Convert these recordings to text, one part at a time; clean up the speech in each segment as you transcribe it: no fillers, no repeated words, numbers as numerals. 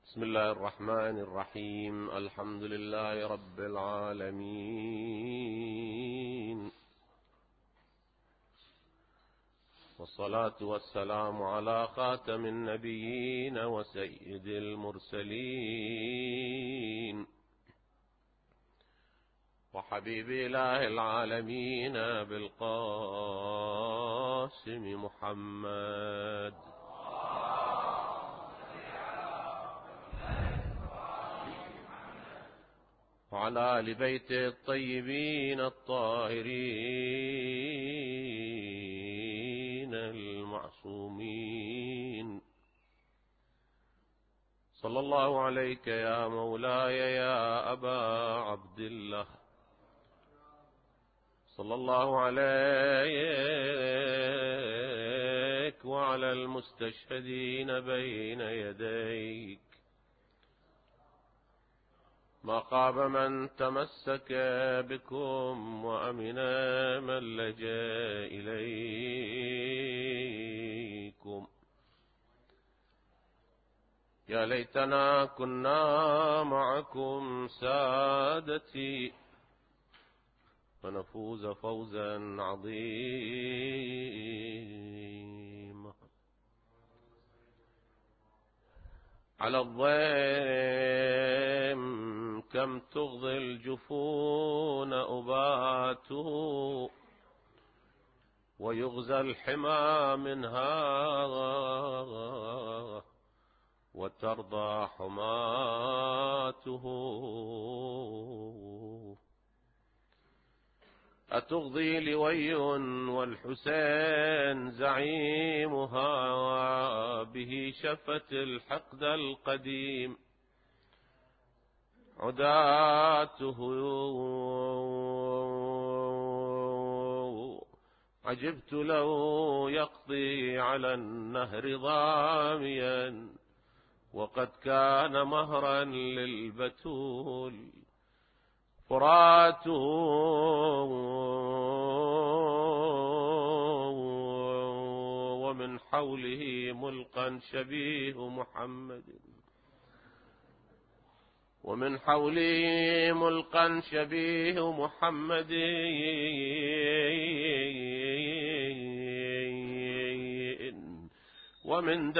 بسم الله الرحمن الرحيم. الحمد لله رب العالمين، والصلاة والسلام على خاتم النبيين وسيد المرسلين وحبيب إله العالمين بالقاسم محمد وعلى آل بيته الطيبين الطاهرين المعصومين. صلى الله عليك يا مولاي يا أبا عبد الله، صلى الله عليك وعلى المستشهدين بين يديك. ما خاب من تمسك بكم وأمن من لجأ إليكم. يا ليتنا كنا معكم سادتي فنفوز فوزا عظيما. على الضيم كم تغضي الجفون أباته، ويغزى الحمى منها وترضى حماته. أتغضي لوي والحسين زعيمها، به شفت الحقد القديم عداته. عجبت لو يقضي على النهر ضاميا، وقد كان مهرا للبتول فراته. ومن حوله ملقا شبيه محمد، ومن حوله ملقا شبيه محمد. ومن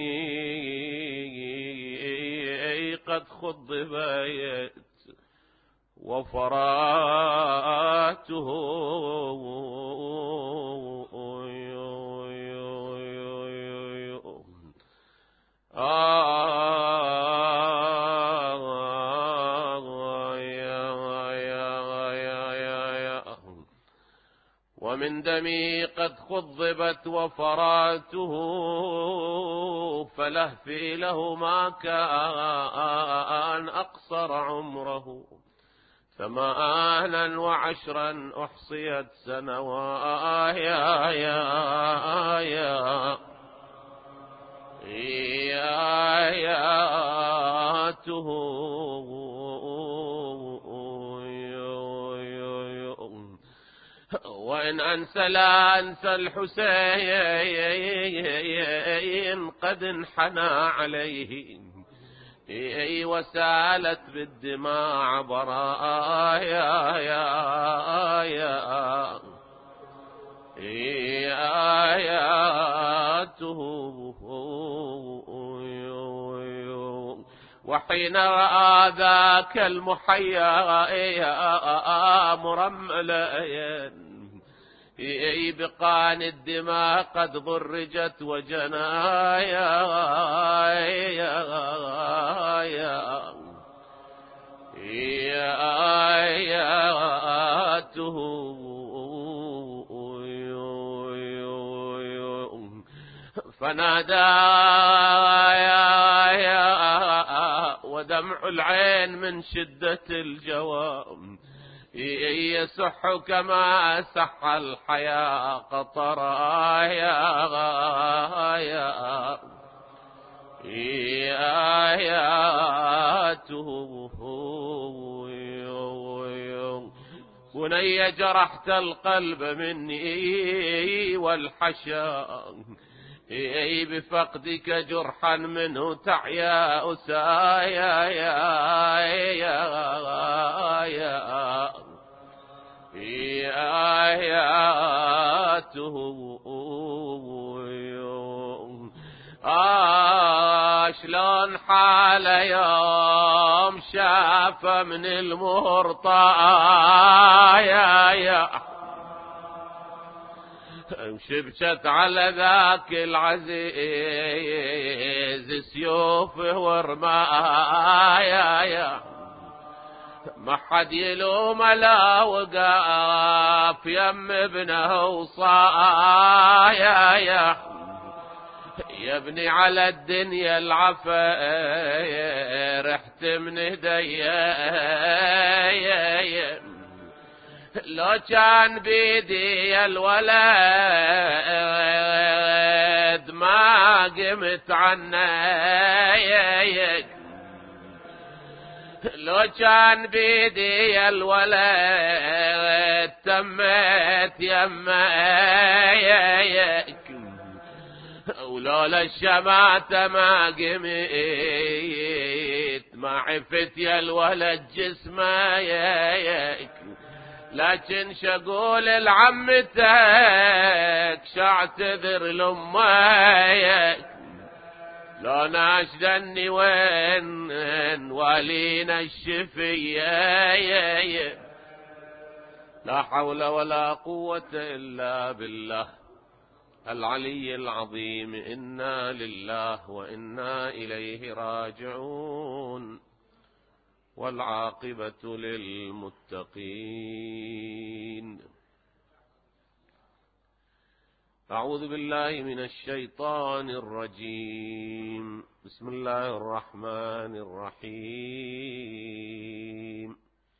دمي قد خضبت وفراته. ومن دمي قد خضبت وفراته، فلهفي له ما كان أقصر عمره 28 أحصيت سنواته. وإن أنسى لا أنسى الحسين قد انحنى عليه، وسالت بالدماء براياته. وحين رأى ذاك المحيا مرملا بقان الدماء قد ضرجت وجناياته. فنادى ودمع العين من شدة الجوام يسح كما سح الحياة قطراياته. بني جرحت القلب مني والحشا، بفقدك جرحا منه تعيا أسايا آياته شلون حال يوم شاف من المهرطة شبشت على ذاك العزيز سيوفه ورمايا ما حد يلوم لا وقاف يم ابنه وصايا يا ابني على الدنيا العفا رحت من هديا لو كان بيدي الولد ما قمت عنك لو كان بيدي الولد تمت يمك ولولا الشماتة ما قمت ما عفت يا الولد جسمك لكن شقول لعمتك شاعتذر لأمك لو ناشدني وين والينا الشفية لا حول ولا قوة إلا بالله العلي العظيم. إنا لله وإنا إليه راجعون والعاقبة للمتقين. أعوذ بالله من الشيطان الرجيم. بسم الله الرحمن الرحيم.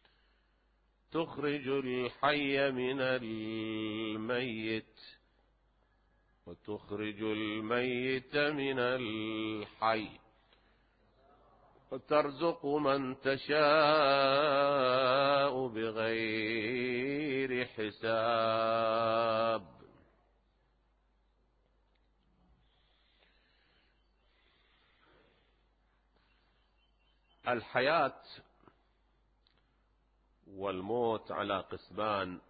تخرج الحي من الميت وتخرج الميت من الحي وترزق من تشاء بغير حساب. الحياة والموت على قسمان: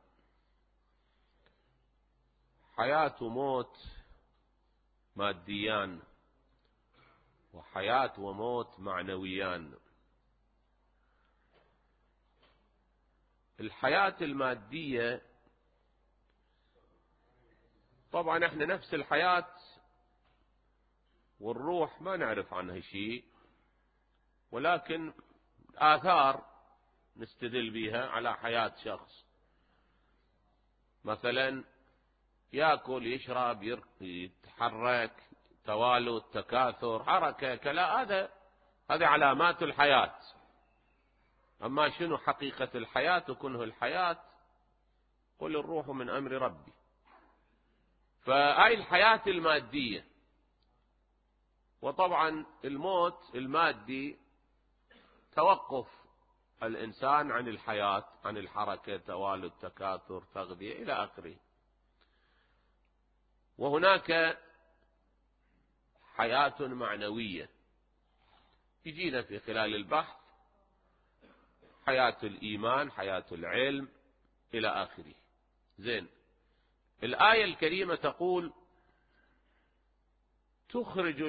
حياة وموت ماديان، وحياة وموت معنويان. الحياة المادية طبعا احنا نفس الحياة والروح ما نعرف عنها شيء، ولكن آثار نستدل بها على حياة شخص، مثلا يأكل يشرب يتحرك، توالد تكاثر حركة كلا، هذه علامات الحياة. أما شنو حقيقة الحياة وكنه الحياة؟ قل الروح من أمر ربي. فهاي الحياة المادية. وطبعا الموت المادي توقف الإنسان عن الحياة، عن الحركة، توالد تكاثر تغذية إلى آخره. وهناك حياة معنوية يجينا في خلال البحث: حياة الإيمان، حياة العلم إلى آخره. زين، الآية الكريمة تقول: تخرج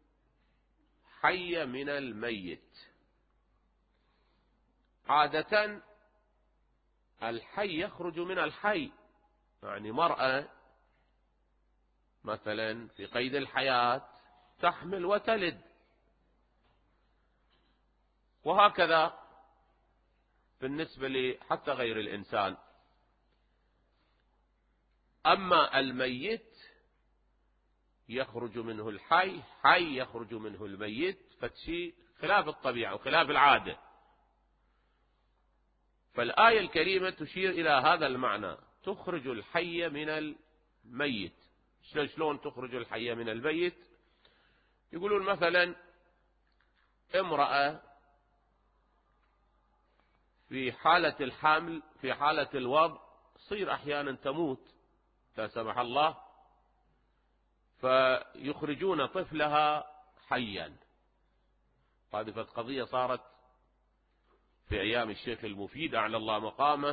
الحي من الميت. عادة الحي يخرج من الحي، يعني مرأة مثلا في قيد الحياة تحمل وتلد، وهكذا بالنسبة حتى غير الإنسان. أما الميت يخرج منه الحي، حي يخرج منه الميت، فشيء خلاف الطبيعة وخلاف العادة. فالآية الكريمة تشير إلى هذا المعنى: تخرج الحي من الميت. شلون تخرج الحي من الميت؟ يقولون مثلا امرأة في حالة الحمل، في حالة الوضع، تصير أحيانا تموت لا سمح الله، فيخرجون طفلها حيا. هذه قضية صارت في أيام الشيخ المفيد أعلى الله مقامه.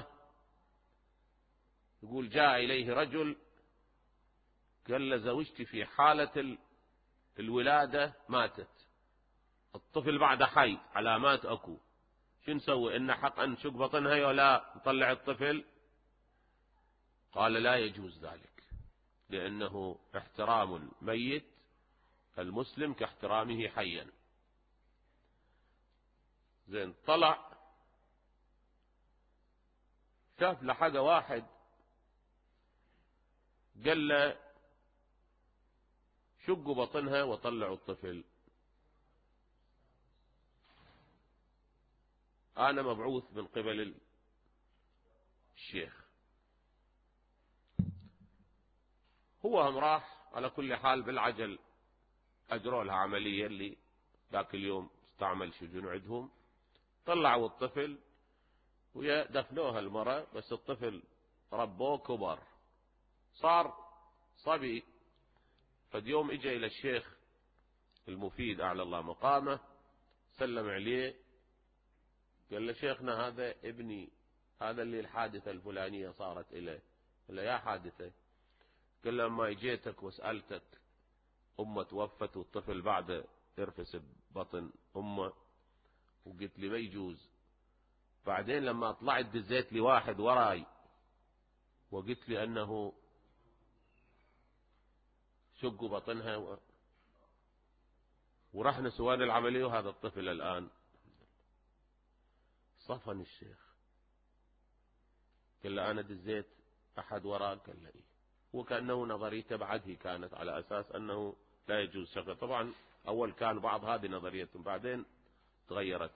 يقول جاء إليه رجل قال له زوجتي في حالة الولادة ماتت، الطفل بعد حي، علامات أكو، شو نسوي؟ إن حق أن نشق بطنها ولا نطلع الطفل؟ قال لا يجوز ذلك، لأنه احترام الميت المسلم كاحترامه حيا. زين، طلع شاف لحاجة واحد قال له شقوا بطنها وطلعوا الطفل. أنا مبعوث من قبل الشيخ. هو هم راح على كل حال بالعجل، أجروا لها عملية اللي ذاك اليوم استعمل شجون عندهم، طلعوا الطفل ودفنوها المرة، بس الطفل ربوه كبر صار صبي. فاليوم اجى إلى الشيخ المفيد أعلى الله مقامه، سلم عليه، قال له شيخنا هذا ابني، هذا اللي الحادثة الفلانية صارت إليه. قال له يا حادثة؟ قال له لما اجيتك وسألتك أمه توفت والطفل بعد يرفس ببطن أمه، وقلت لي ما يجوز. بعدين لما طلعت دزيت لي واحد وراي وقلت لي أنه شقوا بطنها ورحنا سوينا العملية، وهذا الطفل الآن. صفن الشيخ، قال له أنا دزيت أحد وراك؟ قال له إيه. وكأنه نظريته بعده كانت على أساس أنه لا يجوز شغله. طبعا أول كان بعض هذه نظريتهم، بعدين تغيرت.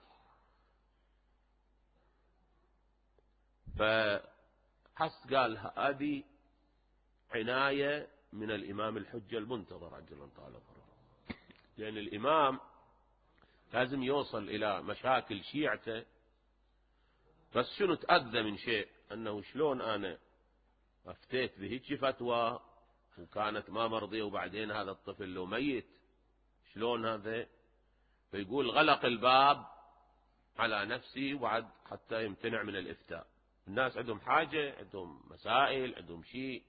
فحس قال هذه عناية من الإمام الحجة المنتظر عجل الله تعالى فرجه، لأن الإمام لازم يوصل إلى مشاكل شيعته. بس شنو تأذى من شيء؟ أنه شلون أنا أفتيت بهيك فتوى وكانت ما مرضية، وبعدين هذا الطفل لو ميت شلون هذا؟ فيقول غلق الباب على نفسي وعد حتى يمتنع من الإفتاء. الناس عندهم حاجة، عندهم مسائل، عندهم شيء.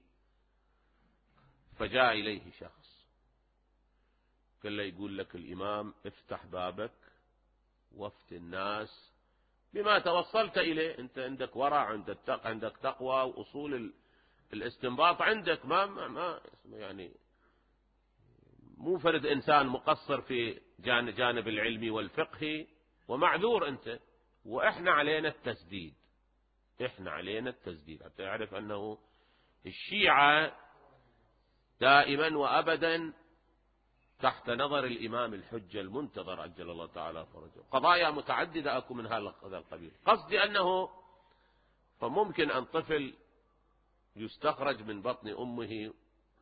فجاء إليه شخص قال له يقول لك الإمام افتح بابك وافت الناس بما توصلت إليه. أنت عندك ورع، عندك تقوى وأصول الاستنباط عندك، ما يعني مو فرد إنسان مقصر في جانب العلمي والفقهي ومعذور أنت. وإحنا علينا التسديد، إحنا علينا التسديد حتى يعرف أنه الشيعة دائما وأبدا تحت نظر الإمام الحجة المنتظر عجل الله تعالى فرجه. قضايا متعددة أكو من هذا القبيل. قصدي أنه فممكن أن طفل يستخرج من بطن أمه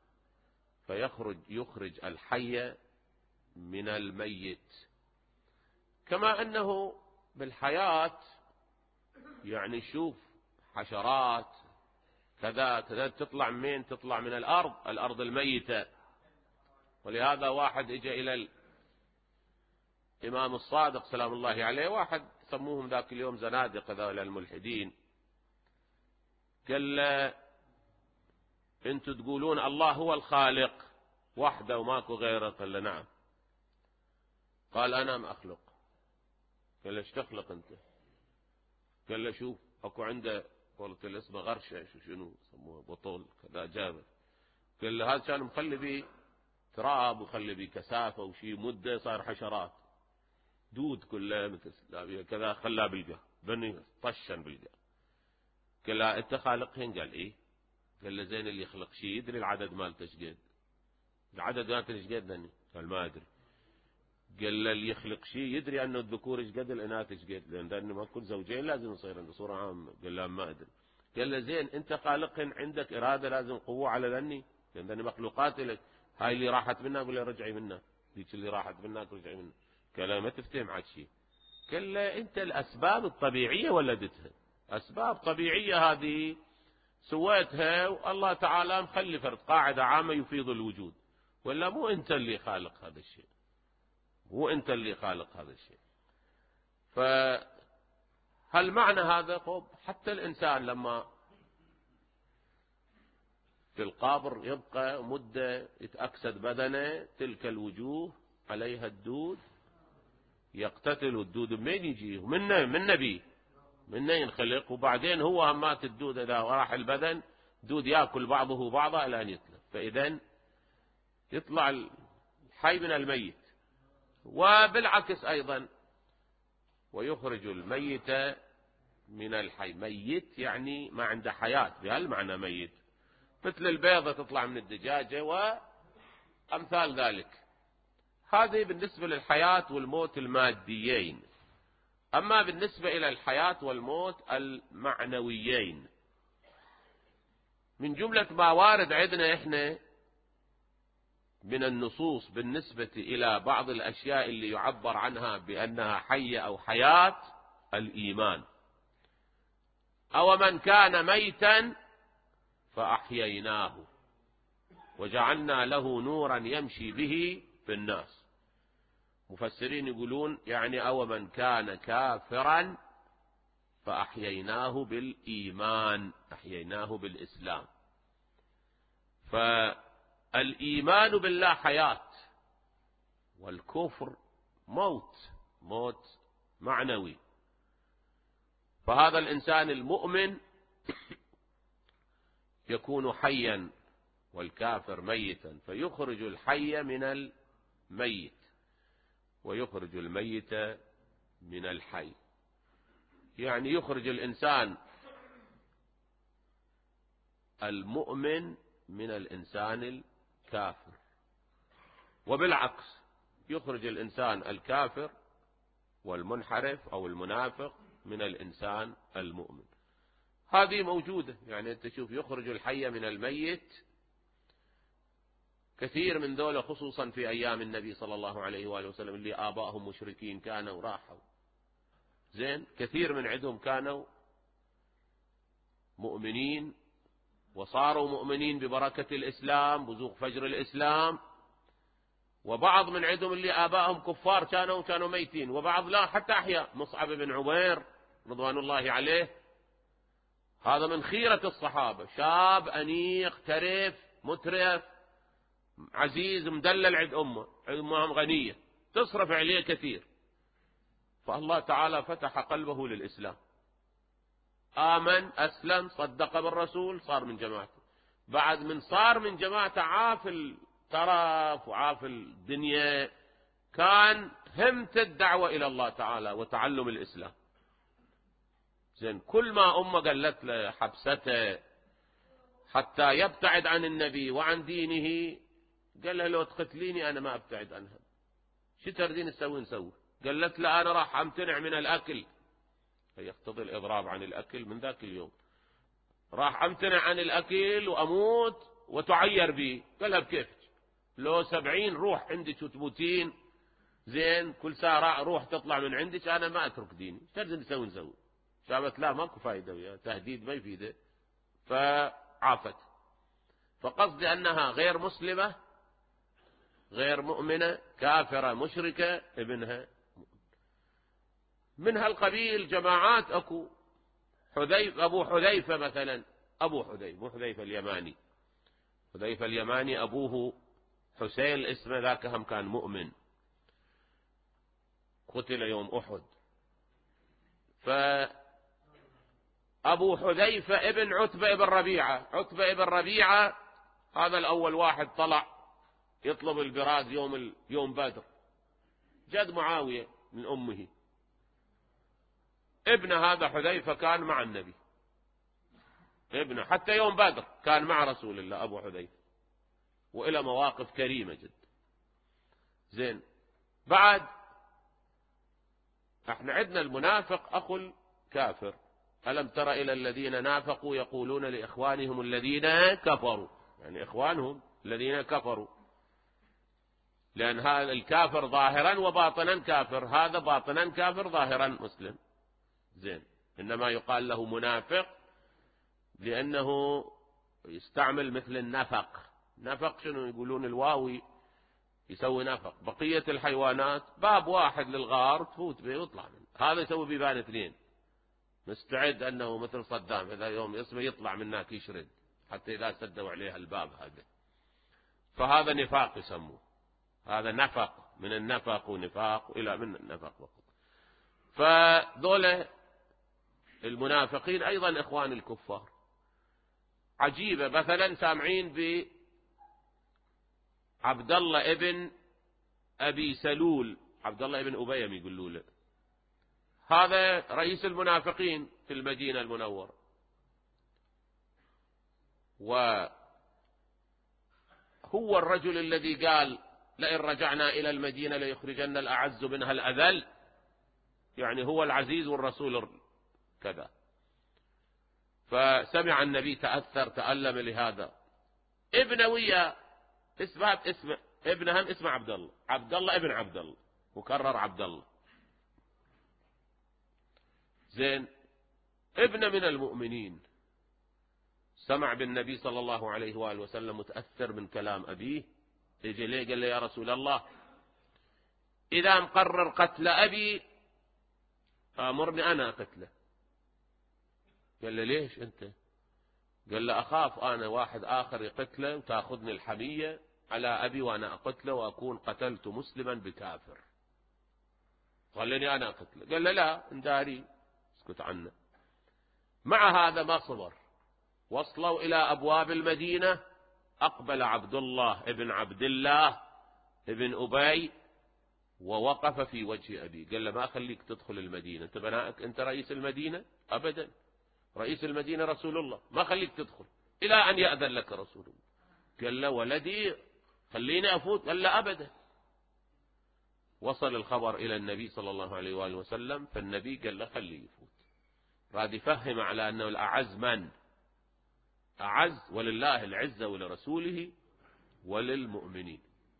يخرج الحي من الميت، كما أنه بالحياة يعني شوف حشرات كذا تطلع من تطلع من الأرض الميتة. ولهذا واحد اجى إلى الإمام الصادق سلام الله عليه، واحد سموهم ذاك اليوم زنادقة ذولا الملحدين، قال له انتوا تقولون الله هو الخالق وحده وماكو غيره؟ قال له نعم. قال أنا ما أخلق. قال له ايش تخلق أنت؟ قال له شوف أكو عنده قلت له اسمه غرشة شنو سموه بطول كذا جابر. قال له هذا كان مخلي بيه تراب وخلي بيه كثافة وشي مدة صار حشرات دود كلها مثل كذا خلاه بالقى بني طشن بالقى. قال له انت خالقهن؟ قال ايه. قال له زين اللي يخلق شيء يدري العدد مالته ايش قد؟ العدد مالته ايش قد ذني؟ قال ما ادري. قال له اللي يخلق شيء يدري انه الذكور ايش قد الاناث ايش قد؟ لان ما كل زوجين لازم يصير عنده صوره عامه. قال له ما ادري. قال له زين انت خالقهن عندك اراده لازم قوه على ذني؟ لان ذني مخلوقات لك، هاي اللي راحت منها قول له رجعي منها، ذيك اللي راحت منها رجعي منها. قال له ما تفتهم عاد شيء. قال له انت الاسباب الطبيعيه ولدتها، اسباب طبيعيه هذه سويتها والله تعالى مخلي فرد قاعده عامه يفيض الوجود. ولا مو أنت اللي خالق هذا الشيء، مو أنت اللي خالق هذا الشيء. فهل معنى هذا؟ حتى الإنسان لما في القبر يبقى مدة يتأكسد بدنه، تلك الوجوه عليها الدود، يقتتل الدود. منين يجي؟ من نبي، من ينخلق، وبعدين هو همات الدود إذا راح البدن دود يأكل بعضه بعضا إلى أن يتلف. فإذا يطلع الحي من الميت. وبالعكس أيضا، ويخرج الميت من الحي. ميت يعني ما عنده حياة، بهالمعنى ميت، مثل البيضة تطلع من الدجاجة وأمثال ذلك. هذه بالنسبة للحياة والموت الماديين. أما بالنسبة إلى الحياة والموت المعنويين، من جملة ما وارد عندنا إحنا من النصوص بالنسبة إلى بعض الأشياء اللي يعبر عنها بأنها حية أو حياة، الإيمان. أو من كان ميتا فأحييناه وجعلنا له نورا يمشي به في الناس. مفسرين يقولون يعني أو من كان كافرا فأحييناه بالإيمان، أحييناه بالإسلام. فالإيمان بالله حياة، والكفر موت معنوي. فهذا الإنسان المؤمن يكون حيا والكافر ميتا، فيخرج الحي من الميت ويخرج الميت من الحي. يعني يخرج الإنسان المؤمن من الإنسان الكافر، وبالعكس يخرج الإنسان الكافر والمنحرف أو المنافق من الإنسان المؤمن. هذه موجودة. يعني أنت تشوف يخرج الحي من الميت، كثير من ذولا خصوصا في أيام النبي صلى الله عليه وآله وسلم اللي آبائهم مشركين كانوا راحوا، زين، كثير من عندهم كانوا مؤمنين وصاروا مؤمنين ببركة الإسلام، بزوغ فجر الإسلام. وبعض من عندهم اللي آبائهم كفار كانوا ميتين، وبعض لا حتى أحياء. مصعب بن عمير رضوان الله عليه، هذا من خيرة الصحابة، شاب أنيق ترف مترف عزيز مدلل عند أمه غنية تصرف عليه كثير. فالله تعالى فتح قلبه للإسلام، آمن أسلم صدق بالرسول، صار من جماعته. بعد من صار من جماعته عاف الترف وعاف الدنيا، كان همت الدعوة إلى الله تعالى وتعلم الإسلام. زين، كل ما أمه قالت له حبسته حتى يبتعد عن النبي وعن دينه، قال له لو تقتليني أنا ما أبتعد عنها. شو تردين نسوي؟ قالت له أنا راح أمتنع من الأكل، يقتضي الإضراب عن الأكل. من ذاك اليوم راح أمتنع عن الأكل وأموت وتعير بي. قالها بكيف؟ لو 70 روح عندك وتموتين، زين، كل ساعة روح تطلع من عندك، أنا ما أترك ديني. تردين نسوي؟ شابت لا ماكو فايدة وياه، تهديد ما يفيده. فعافت. فقصدي أنها غير مسلمة، غير مؤمنة، كافرة مشركة، ابنها من هالقبيل. جماعات أكو أبو حذيفة مثلا، أبو حذيفة، مو حذيفة اليماني، حذيفة اليماني أبوه حسين اسمه، ذاك هم كان مؤمن، قتل يوم أحد. فأبو حذيفة ابن عتبة ابن ربيعة. عتبة ابن ربيعة هذا الأول واحد طلع يطلب البراز يوم بدر، جد معاوية من أمه. ابن هذا حذيفة كان مع النبي، ابنه حتى يوم بدر كان مع رسول الله أبو حذيفة، وإلى مواقف كريمة جدا. زين، بعد احنا عندنا المنافق أخو الكافر. ألم تر إلى الذين نافقوا يقولون لإخوانهم الذين كفروا، يعني إخوانهم الذين كفروا، لأن هذا الكافر ظاهرا وباطنا كافر، هذا باطنا كافر ظاهرا مسلم. زين، إنما يقال له منافق لأنه يستعمل مثل النفق. نفق شنو يقولون؟ الواوي يسوي نفق. بقية الحيوانات باب واحد للغار تفوت به ويطلع منه. هذا يسوي بيبان اثنين، مستعد أنه مثل صدام إذا يوم اسمه يطلع من هناك يشرد حتى إذا سدوا عليها الباب هذا. فهذا نفاق يسموه، هذا نفق من النفق ونفاق إلى من النفق وقت. فذولا المنافقين أيضا إخوان الكفار. عجيبة، مثلا سامعين بعبد الله ابن أبي سلول، عبد الله ابن أبي يقولوا له، هذا رئيس المنافقين في المدينة المنورة، وهو الرجل الذي قال لئن رجعنا إلى المدينة ليخرجن الأعز منها الأذل، يعني هو العزيز والرسول كذا. فسمع النبي تأثر تألم لهذا. ابن ويا اسم ابنهم اسمه عبد الله، عبد الله ابن عبد الله، مكرر عبد الله. زين، ابن من المؤمنين سمع بالنبي صلى الله عليه وآله وسلم متأثر من كلام أبيه، يجي ليه قال له يا رسول الله إذا مقرر قتل أبي أمرني أنا قتله. قال له ليش أنت؟ قال له أخاف أنا واحد آخر يقتله وتأخذني الحمية على أبي وأنا أقتله وأكون قتلت مسلما بكافر، خليني أنا أقتله. قال له لا انداري اسكت عنه. مع هذا ما صبر، وصلوا إلى أبواب المدينة، أقبل عبد الله ابن عبد الله ابن أبي ووقف في وجه أبي، قال له ما أخليك تدخل المدينة، أنت بنائك، أنت رئيس المدينة؟ أبدا، رئيس المدينة رسول الله، ما خليك تدخل إلى أن يأذن لك رسول الله. قال له ولدي خليني أفوت، قال له أبدا. وصل الخبر إلى النبي صلى الله عليه وآله وسلم، فالنبي قال له خليه يفوت، راد يفهم على أنه الأعز من أعز، ولله العزة ولرسوله وللمؤمنين.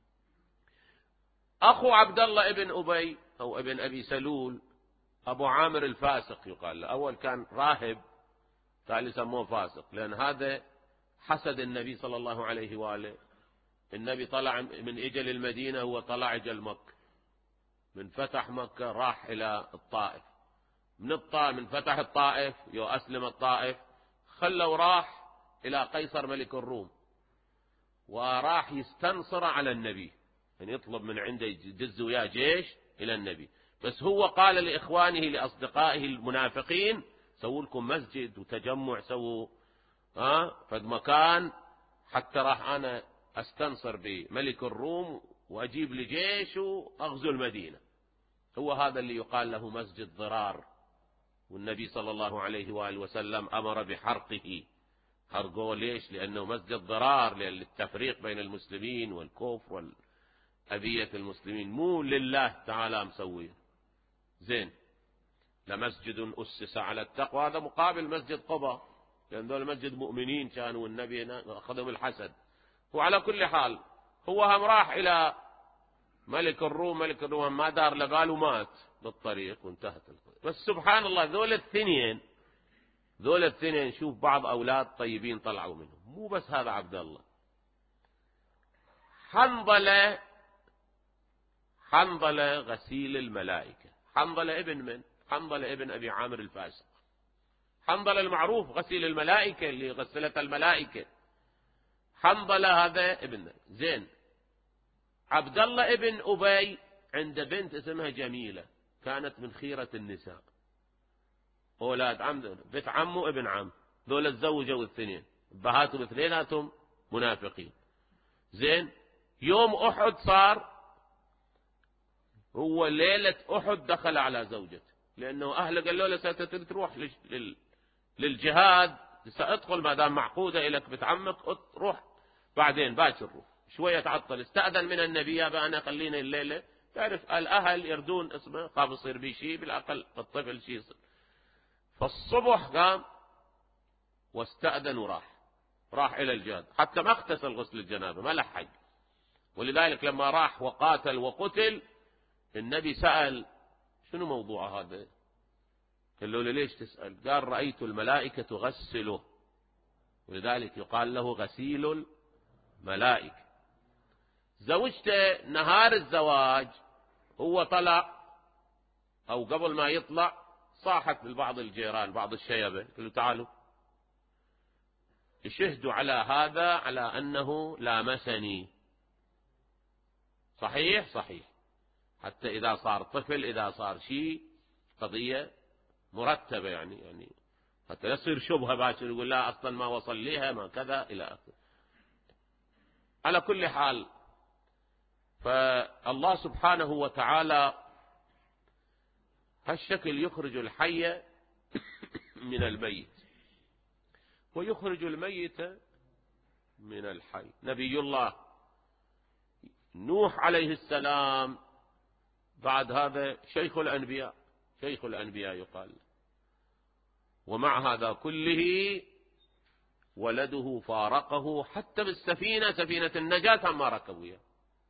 أخو عبد الله ابن أبي أو ابن أبي سلول أبو عامر الفاسق يقال له، أول كان راهب ثاني سموه فاسق، لأن هذا حسد النبي صلى الله عليه وآله. النبي طلع من إجل المدينة، هو طلع إجل مكة، من فتح مكة راح إلى الطائف، من فتح الطائف أسلم الطائف، خلوا راح إلى قيصر ملك الروم، وراح يستنصر على النبي، يعني يطلب من عنده يجز وياه جيش إلى النبي. بس هو قال لإخوانه لأصدقائه المنافقين سووا لكم مسجد وتجمع، سووا فد مكان حتى راح أنا أستنصر بملك الروم وأجيب لي جيش وأغزو المدينة. هو هذا اللي يقال له مسجد ضرار، والنبي صلى الله عليه وآله وسلم أمر بحرقه. حرقوه ليش؟ لأنه مسجد ضرار، للتفريق بين المسلمين والكفر والأذية المسلمين، مو لله تعالى مسويه. زين، لمسجد أسس على التقوى، هذا مقابل مسجد قباء، لأن دول مسجد مؤمنين كانوا، والنبي أخذهم الحسد. وعلى كل حال هو هم راح إلى ملك الروم، ملك الروم ما دار لبال ومات بالطريق وانتهت القضية. بس سبحان الله ذول الاثنين شوف بعض أولاد طيبين طلعوا منهم، مو بس هذا عبد الله. حنظلة غسيل الملائكة. حنظلة ابن من؟ حنظلة ابن أبي عامر الفاسق. حنظلة المعروف غسيل الملائكة اللي غسلت الملائكة، حنظلة هذا ابن. زين، عبد الله ابن أبي عند بنت اسمها جميلة، كانت من خيرة النساء، أولاد عم بنت عمه ابن عم، ذول اتزوجوا الاثنين، بهاتهم اثنيناتهم منافقين. زين، يوم أحد صار، هو ليلة أحد دخل على زوجته، لأنه أهله قالوا له ستروح للجهاد، سأدخل ما دام معقودة إليك بنت عمك، روح بعدين باكر روح، شوية تعطل. استأذن من النبي يا أنا خلينا الليلة، تعرف الأهل يردون اسمه، خاف يصير بي شيء، بالأقل الطفل شيء يصير. فالصبح قام واستأذن وراح إلى الجهاد، حتى ما اغتسل غسل الجنابة، ما لحق. ولذلك لما راح وقاتل وقتل، النبي سأل شنو موضوع هذا؟ قال له ليش تسأل؟ قال رأيت الملائكة تغسله، ولذلك يقال له غسيل الملائكة. زوجته نهار الزواج هو طلع أو قبل ما يطلع صاحت لبعض الجيران بعض الشيبة، قالوا تعالوا يشهدوا على هذا على أنه لامسني. صحيح صحيح، حتى إذا صار طفل إذا صار شيء قضية مرتبة، يعني حتى يصير شبهة باكر يقول لا أصلا ما وصل ليها ما كذا إلى آخره. على كل حال، فالله سبحانه وتعالى هالشكل يخرج الحي من الميت ويخرج الميت من الحي. نبي الله نوح عليه السلام بعد هذا شيخ الأنبياء، شيخ الأنبياء يقال، ومع هذا كله ولده فارقه حتى بالسفينة، سفينة النجاة ما ركبوا إياه.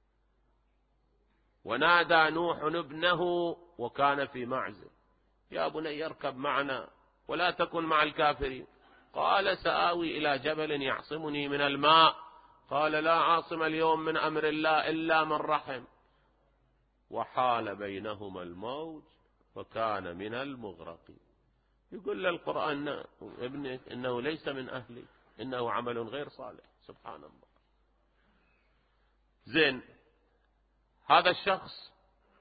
ونادى نوح ابنه وكان في معزل يا بني اركب معنا ولا تكن مع الكافرين. قال سآوي إلى جبل يعصمني من الماء. قال لا عاصم اليوم من أمر الله إلا من رحم. وحال بينهما الموج وكان من المغرقين. يقول للقرآن ابنك إنه ليس من أهلي، إنه عمل غير صالح. سبحان الله. زين، هذا الشخص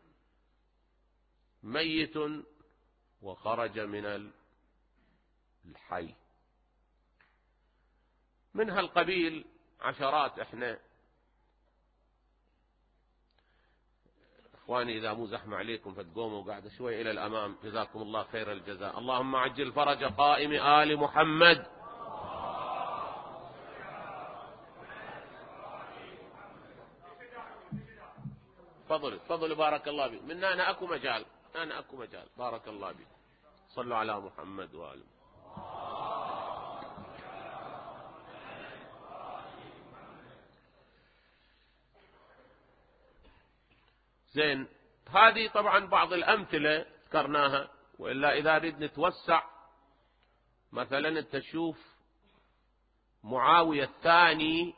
ميت وخرج من الحي. من هالقبيل عشرات. احنا اخواني اذا مو زحمة عليكم فتقوموا قاعدة شوي الى الامام، جزاكم الله خير الجزاء. اللهم عجل فرج قائم آل محمد. تفضل بارك الله بك. من أنا أكو مجال، أنا أكو مجال. بارك الله بك. صلوا على محمد وآله. زين، هذه طبعا بعض الأمثلة ذكرناها، وإلا إذا نريد نتوسع مثلا تشوف معاوية الثاني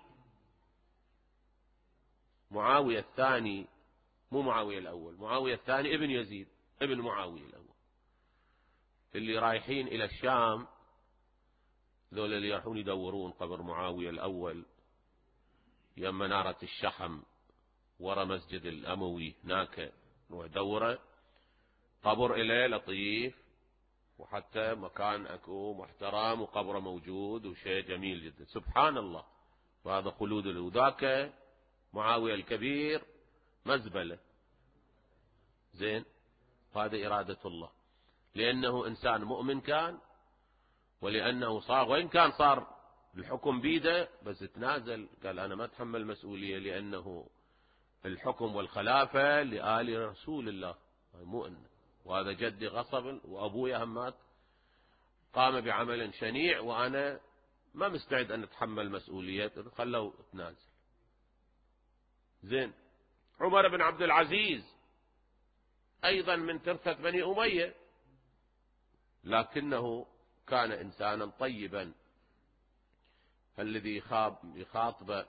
مو معاوية الأول، معاوية الثاني ابن يزيد ابن معاوية الأول، اللي رايحين إلى الشام، ذول اللي يروحون يدورون قبر معاوية الأول يم منارة الشحم ورا مسجد الأموي، هناك نروح دوره قبر إليه لطيف، وحتى مكان أكو محترم وقبره موجود وشيء جميل جدا. سبحان الله. وهذا خلود له. ذاك معاوية الكبير مزبلة. زين، هذا إرادة الله، لأنه إنسان مؤمن كان، ولأنه صار وإن كان صار الحكم بيده بس تنازل، قال أنا ما أتحمل مسؤولية، لأنه الحكم والخلافة لآل رسول الله مو أنه، وهذا جدي غصب وأبويا همات قام بعمل شنيع وأنا ما مستعد أن أتحمل مسؤولية، خلوا تنازل. زين، عمر بن عبد العزيز أيضا من ترثة بني أمية، لكنه كان إنسانا طيبا. الذي يخاطب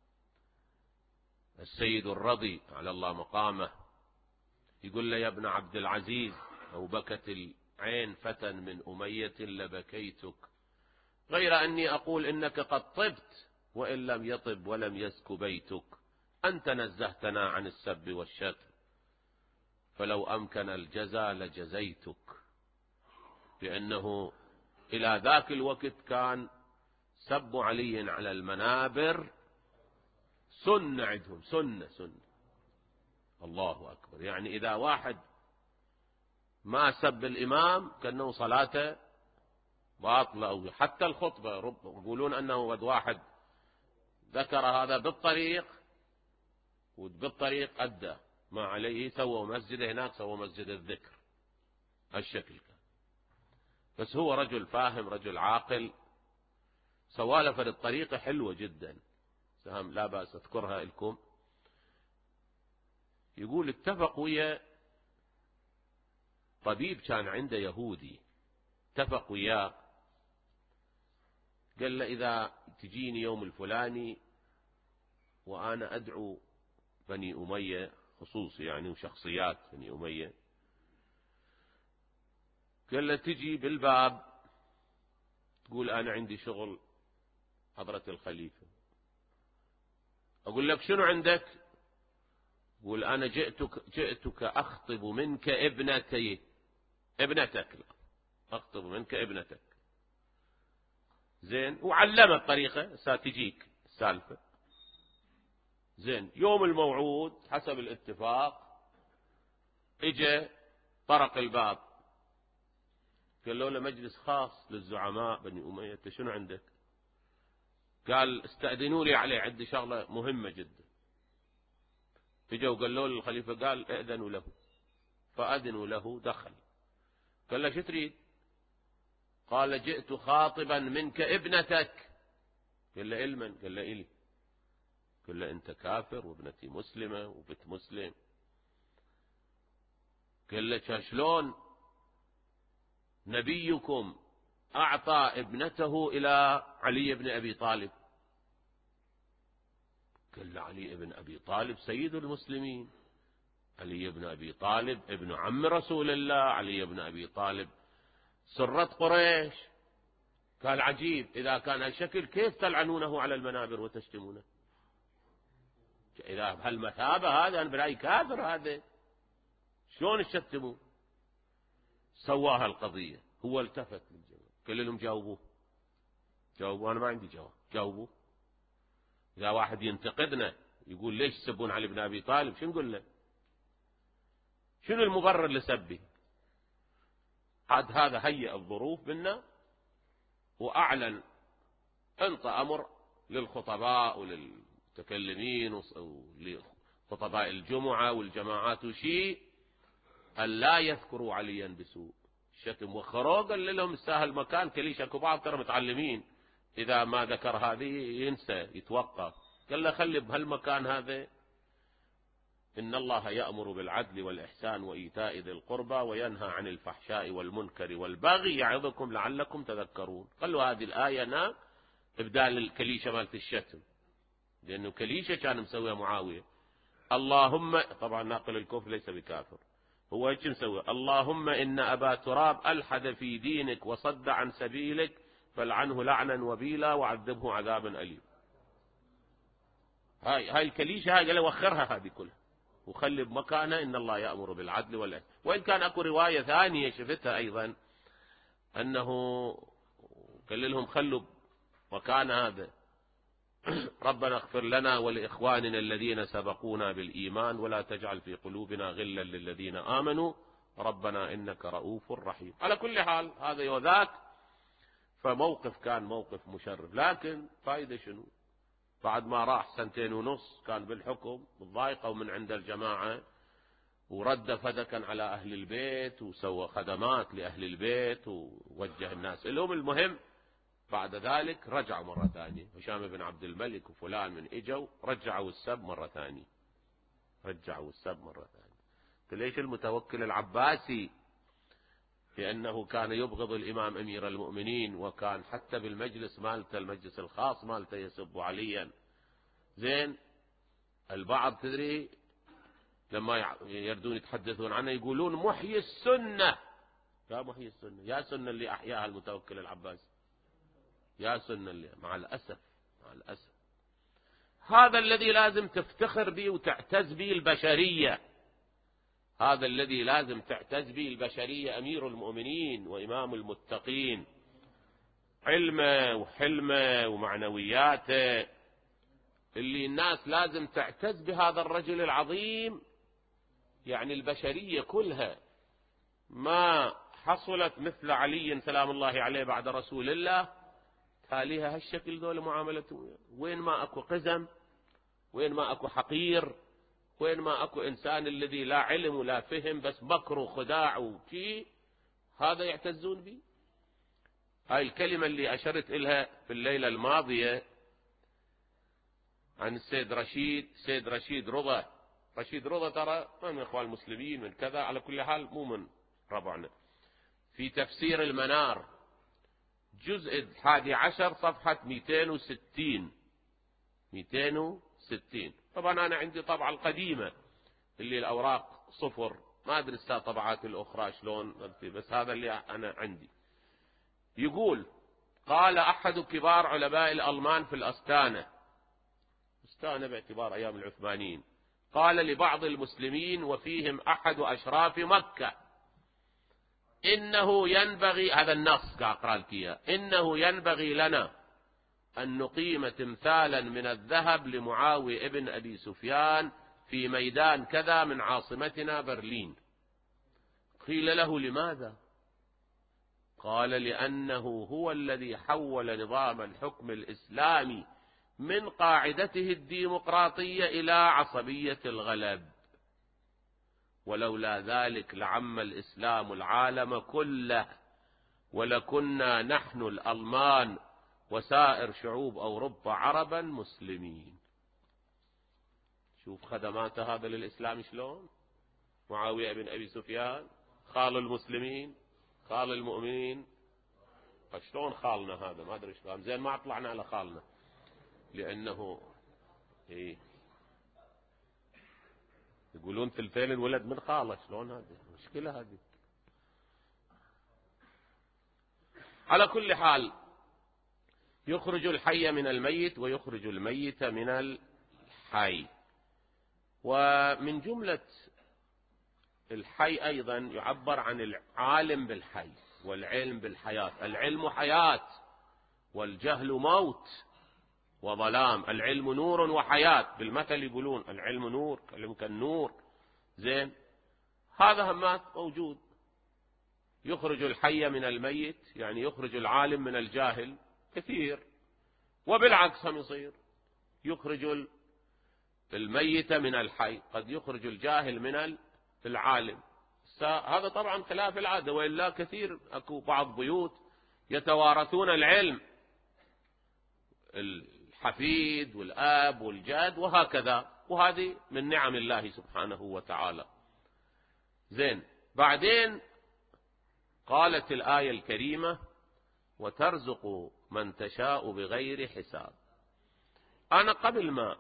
السيد الرضي على الله مقامه يقول له يا ابن عبد العزيز لو بكت العين فتى من أمية لبكيتك، غير أني أقول إنك قد طبت وإن لم يطب ولم يزك بيتك، أنت نزهتنا عن السب والشتم، فلو أمكن الجزا لجزيتك. لأنه إلى ذاك الوقت كان سب علي على المنابر سنة عندهم، سنة. الله أكبر. يعني إذا واحد ما سب الإمام كأنه صلاته باطلة، أو حتى الخطبة يقولون أنه قد واحد ذكر هذا بالطريق وبالطريق أدى ما عليه، سووا مسجد هناك، سووا مسجد الذكر، هالشكل كان. بس هو رجل فاهم، رجل عاقل، سوالف الطريقة حلوة جدا، سهم لا بأس أذكرها لكم. يقول اتفق ويا طبيب كان عنده يهودي، اتفق وياه قال له إذا تجيني يوم الفلاني وأنا أدعو بني أمية خصوصي يعني وشخصيات بني أمية، قال له تجي بالباب تقول أنا عندي شغل حضرة الخليفة. أقول لك شنو عندك؟ قول أنا جئتك أخطب منك ابنتك، لا أخطب منك ابنتك. زين، وعلم الطريقة ستجيك السالفة. زين، يوم الموعود حسب الاتفاق اجى طرق الباب، قال له مجلس خاص للزعماء بني أمية، شنو عندك؟ قال استأذنوا لي عليه، عندي شغلة مهمة جدا. اجوا قالوا للخليفة، قال ائذنوا له، فأذنوا له، دخل. قال له شو تريد؟ قال جئت خاطبا منك ابنتك. قال له إلمن؟ قال له إلي. قال له أنت كافر وابنتي مسلمة وبنت مسلم. قال له شلون نبيكم أعطى ابنته إلى علي بن أبي طالب؟ قال له علي بن أبي طالب سيد المسلمين، علي بن أبي طالب ابن عم رسول الله، علي بن أبي طالب سرة قريش. قال عجيب، إذا كان هالشكل كيف تلعنونه على المنابر وتشتمونه؟ إذا بهالمثابة هذا أنا برأي كافر، هذا شلون تشتموا؟ سواها القضية. هو التفت للجماعة قال لهم جاوبوه، أنا ما عندي جواب، جاوبوه. إذا واحد ينتقدنا يقول ليش تسبون علي بن أبي طالب، شو نقول له؟ شنو المبرر لسبه؟ عاد هذا هيئ الظروف منا وأعلن، أنت أمر للخطباء وللمتكلمين ولخطباء الجمعة والجماعات وشيء أن لا يذكروا عليا بسوء الشتم. وخروج قال لهم استاهل مكان كليش، اكو بعض ترى متعلمين إذا ما ذكر هذه ينسى يتوقف. قال له خلي بهالمكان هذا، إن الله يأمر بالعدل والإحسان وإيتاء ذي القربى وينهى عن الفحشاء والمنكر والبغي يعظكم لعلكم تذكرون. قالوا هذه الآية إبدال الكليشة مالت الشتم، لأنه كليشة كان مسويها معاوية. اللهم، طبعا ناقل الكفر ليس بكافر، هو ايش مسوي؟ اللهم إن أبا تراب ألحد في دينك وصد عن سبيلك فلعنه لعنا وبيلا وعذبه عذابا أليم. هاي الكليشة هاي قال وخرها هذه كلها وخلي بمكانه إن الله يأمر بالعدل والإحسان. وإن كان أكو رواية ثانية شفتها أيضا أنه قال لهم خلوا مكان هذا ربنا اغفر لنا ولإخواننا الذين سبقونا بالإيمان ولا تجعل في قلوبنا غلا للذين آمنوا ربنا إنك رؤوف رحيم. على كل حال هذا وذاك، فموقف كان موقف مشرف. لكن فائدة شنو؟ بعد ما راح 2.5 سنين كان بالحكم، ضايقوا من عند الجماعة ورد فدكا على أهل البيت وسوى خدمات لأهل البيت ووجه الناس لهم. المهم بعد ذلك رجعوا مرة ثانية، هشام بن عبد الملك وفلان من إجوا رجعوا السب مرة ثانية، ليش؟ المتوكل العباسي لأنه كان يبغض الإمام أمير المؤمنين، وكان حتى بالمجلس مالته المجلس الخاص مالته يسب عليا. زين، البعض تدري لما يردون يتحدثون عنه يقولون محيي السنة. يا محيي السنة، يا سنة اللي أحياها المتوكل العباسي، يا سنة اللي مع الأسف هذا الذي لازم تفتخر به وتعتز به البشرية، هذا الذي لازم تعتز به البشرية، أمير المؤمنين وإمام المتقين، علمه وحلمه ومعنوياته، اللي الناس لازم تعتز بهذا الرجل العظيم. يعني البشرية كلها ما حصلت مثل علي سلام الله عليه بعد رسول الله تاليها هالشكل ذول معاملته. وين ما أكو قزم، وين ما أكو حقير، وين ما أكو إنسان الذي لا علم ولا فهم بس مكر وخداع وشي، هذا يعتزون به. هاي الكلمة اللي أشرت إلها في الليلة الماضية عن السيد رشيد رضا ترى من إخوان المسلمين من كذا، على كل حال مو من ربعنا، في تفسير المنار جزء 11 صفحة 260 طبعا أنا عندي طبعة القديمة اللي الأوراق صفر، ما أدري الطبعات الأخرى شلون، بس هذا اللي أنا عندي. يقول: قال أحد كبار علماء الألمان في الأستانة باعتبار أيام العثمانيين، قال لبعض المسلمين وفيهم أحد أشراف مكة: إنه ينبغي، هذا النص قاعد أقرأ لك إياه، إنه ينبغي لنا أن نقيم تمثالا من الذهب لمعاوية ابن أبي سفيان في ميدان كذا من عاصمتنا برلين. قيل له: لماذا؟ قال: لأنه هو الذي حول نظام الحكم الإسلامي من قاعدته الديمقراطية إلى عصبية الغلب، ولولا ذلك لعم الإسلام العالم كله، ولكنا نحن الألمان وسائر شعوب أوروبا عربا مسلمين. شوف خدمات هذا للإسلام شلون. معاوية بن أبي سفيان خال المسلمين، خال المؤمنين، فشلون خالنا هذا؟ ما أدري شلون، زين ما طلعنا على خالنا، لأنه يقولون ثلثين الولد من خاله، شلون هذه مشكلة هذه. على كل حال، يخرج الحي من الميت ويخرج الميت من الحي. ومن جملة الحي أيضا يعبر عن العالم بالحي والعلم بالحياة. العلم حياة والجهل موت وظلام. العلم نور وحياة، بالمثل يقولون العلم نور، العلم كالنور. زين، هذا همات موجود. يخرج الحي من الميت، يعني يخرج العالم من الجاهل كثير، وبالعكس هم يصير يخرج الميت من الحي، قد يخرج الجاهل من العالم. هذا طبعا خلاف العادة، وإلا كثير أكو بعض بيوت يتوارثون العلم، الحفيد والآب والجاد وهكذا، وهذه من نعم الله سبحانه وتعالى. زين، بعدين قالت الآية الكريمة: وترزق من تشاء بغير حساب. أنا قبل ما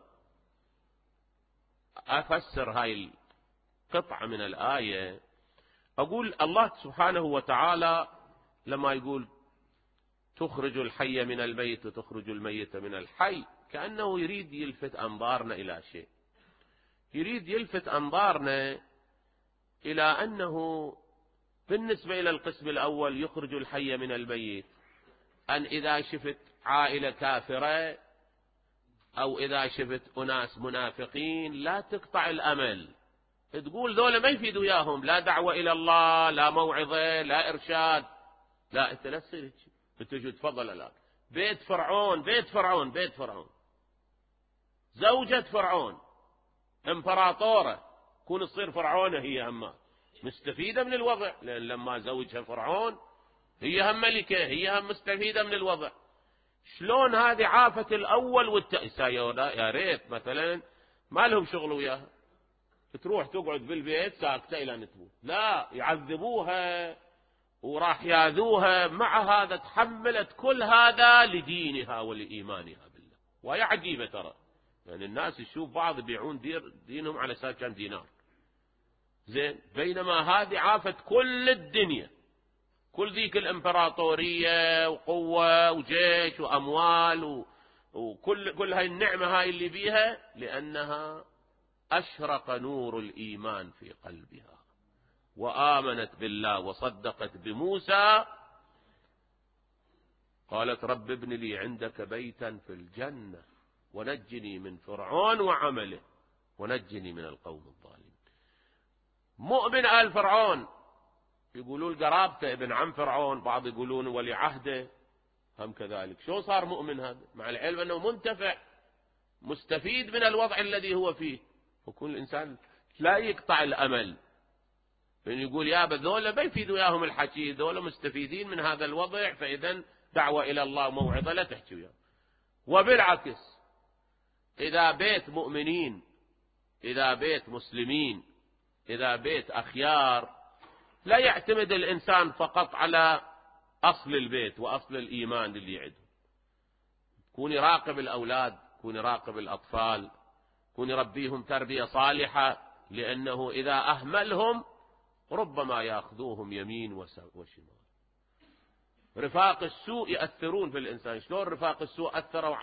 أفسر هاي القطعة من الآية أقول الله سبحانه وتعالى لما يقول تخرج الحي من الميت وتخرج الميت من الحي، كأنه يريد يلفت أنظارنا إلى شيء، يريد يلفت أنظارنا إلى أنه بالنسبة إلى القسم الأول يخرج الحي من الميت، أن إذا شفت عائلة كافرة أو إذا شفت أناس منافقين لا تقطع الأمل، تقول ذولا ما يفيد وياهم لا دعوة إلى الله، لا موعظة، لا إرشاد. لا، أنت لا تصير بتجي تفضل الآن بيت فرعون، بيت فرعون، بيت فرعون، زوجة فرعون، امبراطورة، كون تصير فرعونة هي هم مستفيدة من الوضع، لأن لما زوجها فرعون هي هم ملكة، هي هم مستفيدة من الوضع. شلون هذه عافة الأول والتأسى؟ يا ريت مثلا ما لهم شغل وياها، تروح تقعد بالبيت ساكتة إلى أن تموت، لا، يعذبوها وراح ياذوها، مع هذا تحملت كل هذا لدينها ولإيمانها بالله. وهي عجيبة ترى، يعني الناس يشوف بعض يبيعون دينهم على أساس كم دينار، زين، بينما هذه عافت كل الدنيا، كل ذيك الامبراطورية وقوة وجيش وأموال وكل هاي النعمة هاي اللي بيها، لأنها أشرق نور الإيمان في قلبها وآمنت بالله وصدقت بموسى. قالت: رب ابن لي عندك بيتا في الجنة ونجني من فرعون وعمله ونجني من القوم الظالمين. مؤمن آل فرعون، يقولون قرابته ابن عم فرعون، بعض يقولون ولي عهده هم كذلك. شو صار مؤمن هذا؟ مع العلم أنه منتفع مستفيد من الوضع الذي هو فيه. وكل الإنسان لا يقطع الأمل، فإن يقول يا ذولا ما يفيدوا وياهم الحكي، ذولا مستفيدين من هذا الوضع، فإذا دعوة إلى الله موعظة لا تحكي وياهم. وبالعكس، إذا بيت مؤمنين، إذا بيت مسلمين، إذا بيت أخيار، لا يعتمد الإنسان فقط على أصل البيت وأصل الإيمان اللي عنده. كون يراقب الأولاد، كون يراقب الأطفال، يكون يربيهم تربية صالحة، لأنه إذا أهملهم ربما يأخذوهم يمين وشمال. رفاق السوء يأثرون في الإنسان. شلون رفاق السوء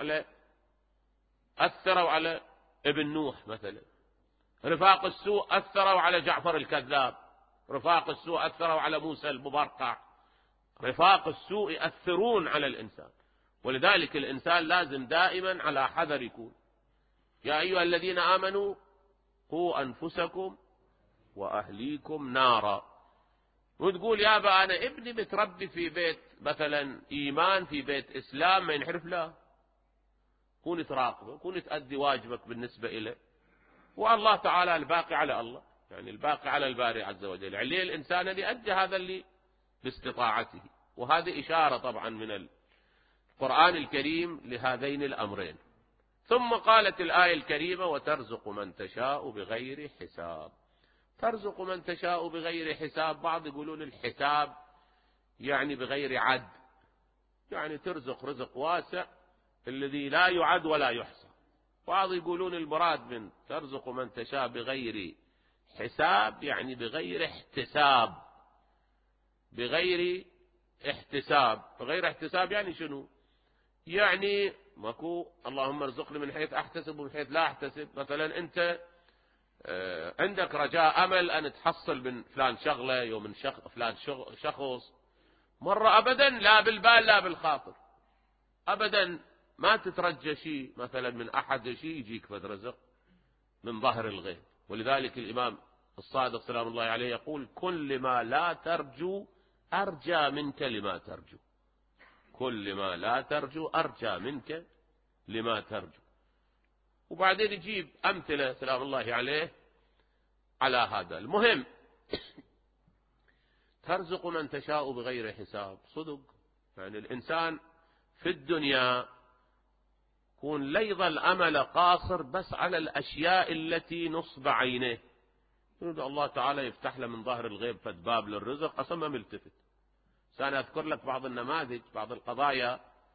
أثروا على ابن نوح مثلا؟ رفاق السوء أثروا على جعفر الكذاب، رفاق السوء أثروا على موسى المبرقع. رفاق السوء يأثرون على الإنسان، ولذلك الإنسان لازم دائما على حذر يكون. يا أيها الذين آمنوا قوا أنفسكم وأهليكم نارا. وتقول يا أبا أنا ابني متربي في بيت مثلا إيمان، في بيت إسلام، ما ينحرف. لا، كون تراقبه، كون تأدي واجبك بالنسبة إليه، والله تعالى الباقي على الله، يعني الباقي على الباري عز وجل. عليه الإنسان أن يؤدي هذا اللي باستطاعته. وهذه إشارة طبعا من القرآن الكريم لهذين الأمرين. ثم قالت الآية الكريمة وترزق من تشاء بغير حساب. ترزق من تشاء بغير حساب، بعض يقولون الحساب يعني بغير عد، يعني ترزق رزق واسع الذي لا يعد ولا يحصى. بعض يقولون المراد من ترزق من تشاء بغير حساب يعني بغير احتساب. بغير احتساب، بغير احتساب يعني شنو؟ يعني ماكو اللهم ارزقني من حيث احتسب ومن حيث لا احتسب. مثلا انت عندك رجاء امل ان تحصل من فلان شغله يوم من فلان شخص، مره ابدا لا بالبال لا بالخاطر، ابدا ما تترجى شيء مثلا من احد شيء يجيك فد رزق من ظهر الغيب. ولذلك الامام الصادق سلام الله عليه يقول كل ما لا ترجو ارجى منك لما ترجو. كل ما لا ترجو ارجى منك لما ترجو. وبعدين يجيب امثله سلام الله عليه على هذا. المهم ترزق من تشاء بغير حساب. صدق يعني الانسان في الدنيا يكون لا يظل امل قاصر بس على الاشياء التي نصب عينيه. يريد الله تعالى يفتح له من ظهر الغيب فد باب للرزق اصلا ما ملتفت. سأنا اذكر لك بعض النماذج، بعض القضايا.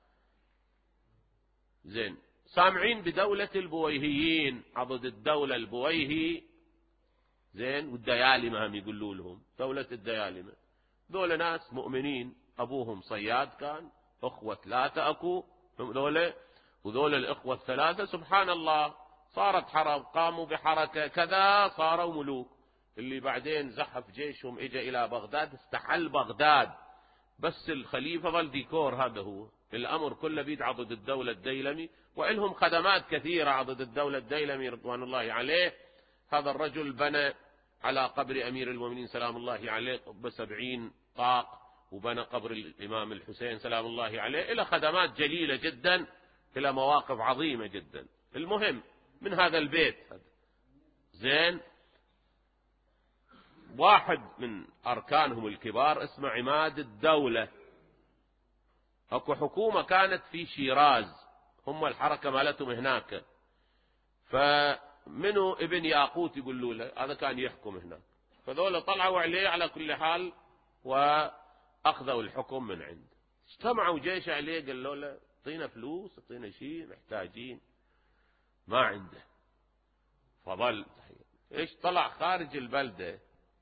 زين، سامعين بدولة البويهيين، عضد الدولة البويهي، زين، والديالمة هم يقولوا لهم دولة الديالمة. ذولا ناس مؤمنين، ابوهم صياد كان، اخوة ثلاثة اكو ذولا، وذولا الاخوة الثلاثة سبحان الله صارت حرب، قاموا بحركة كذا صاروا ملوك. اللي بعدين زحف جيشهم اجى الى بغداد، استحل بغداد، بس الخليفة ظل ديكور. هذا هو الامر كله بيد عضد الدولة الديلمي، وإلهم خدمات كثيرة عضد الدولة الديلمي رضوان الله عليه. هذا الرجل بنى على قبر أمير المؤمنين سلام الله عليه ب70 طاق، وبنى قبر الإمام الحسين سلام الله عليه، إلى خدمات جليلة جدا، إلى مواقف عظيمة جدا. المهم من هذا البيت زين، واحد من أركانهم الكبار اسمه عماد الدولة. اكو حكومة كانت في شيراز، هم الحركة مالتهم هناك، فمنو ابن ياقوت يقولوا له، هذا كان يحكم هناك. فذولا طلعوا عليه على كل حال واخذوا الحكم من عنده. اجتمعوا جيش عليه، قالوا له اعطينا فلوس، اعطينا شيء، محتاجين. ما عنده. فظل ايش، طلع خارج البلدة،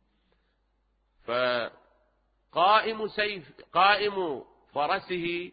قائم فرسه،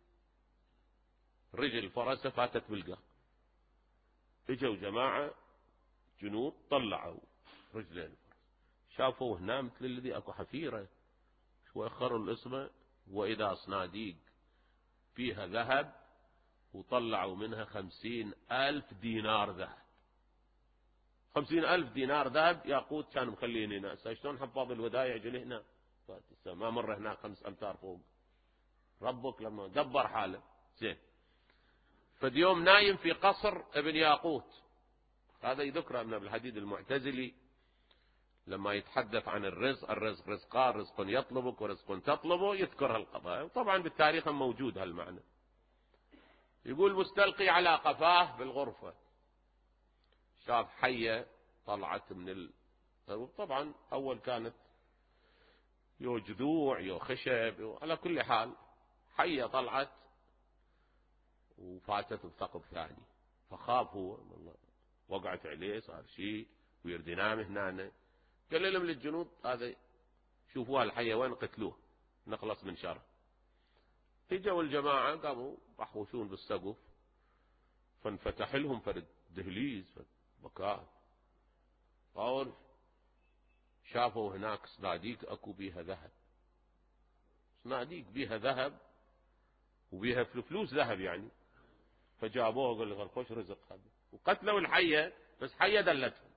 رجل فرسه فاتت بالقهر. اجوا جماعة جنود طلعوا رجلين، شافوا هنا مثل الذي اكو حفيرة، شو اخروا الاسم، واذا صناديق فيها ذهب، وطلعوا منها 50,000 دينار ذهب. 50,000 دينار ذهب ياقوت كانوا مخلين هنا. شلون حفاظ الودايع جل هنا، ما مر هنا 5 أمتار فوق. ربك لما دبر حاله زين. فاليوم نايم في قصر ابن ياقوت. هذا يذكر ابن الحديد المعتزلي لما يتحدث عن الرزق، الرزق رزقان، رزق يطلبك ورزق تطلبه، يذكر هالقضايا، وطبعا بالتاريخ موجود هالمعنى. يقول مستلقي على قفاه بالغرفة، شاف حية طلعت من طبعا أول كانت يو جذوع يو خشب، على كل حال حية طلعت وفاتت بثقب ثاني. فخاف هو والله، وقعت عليه صار شيء ويرد ينام هنا. قال لهم للجنود هذا شوفوها الحية وين قتلوه نخلص من شره. اجوا الجماعة قاموا يحوشون بالسقف فانفتح لهم فرد دهليز مكان قال شافوا هناك صناديق اكو بيها ذهب، صناديق بيها ذهب وبيها فلوس ذهب يعني. فجابوه قال له خوش رزق هذا وقتلوا الحية، بس حية دلتهم.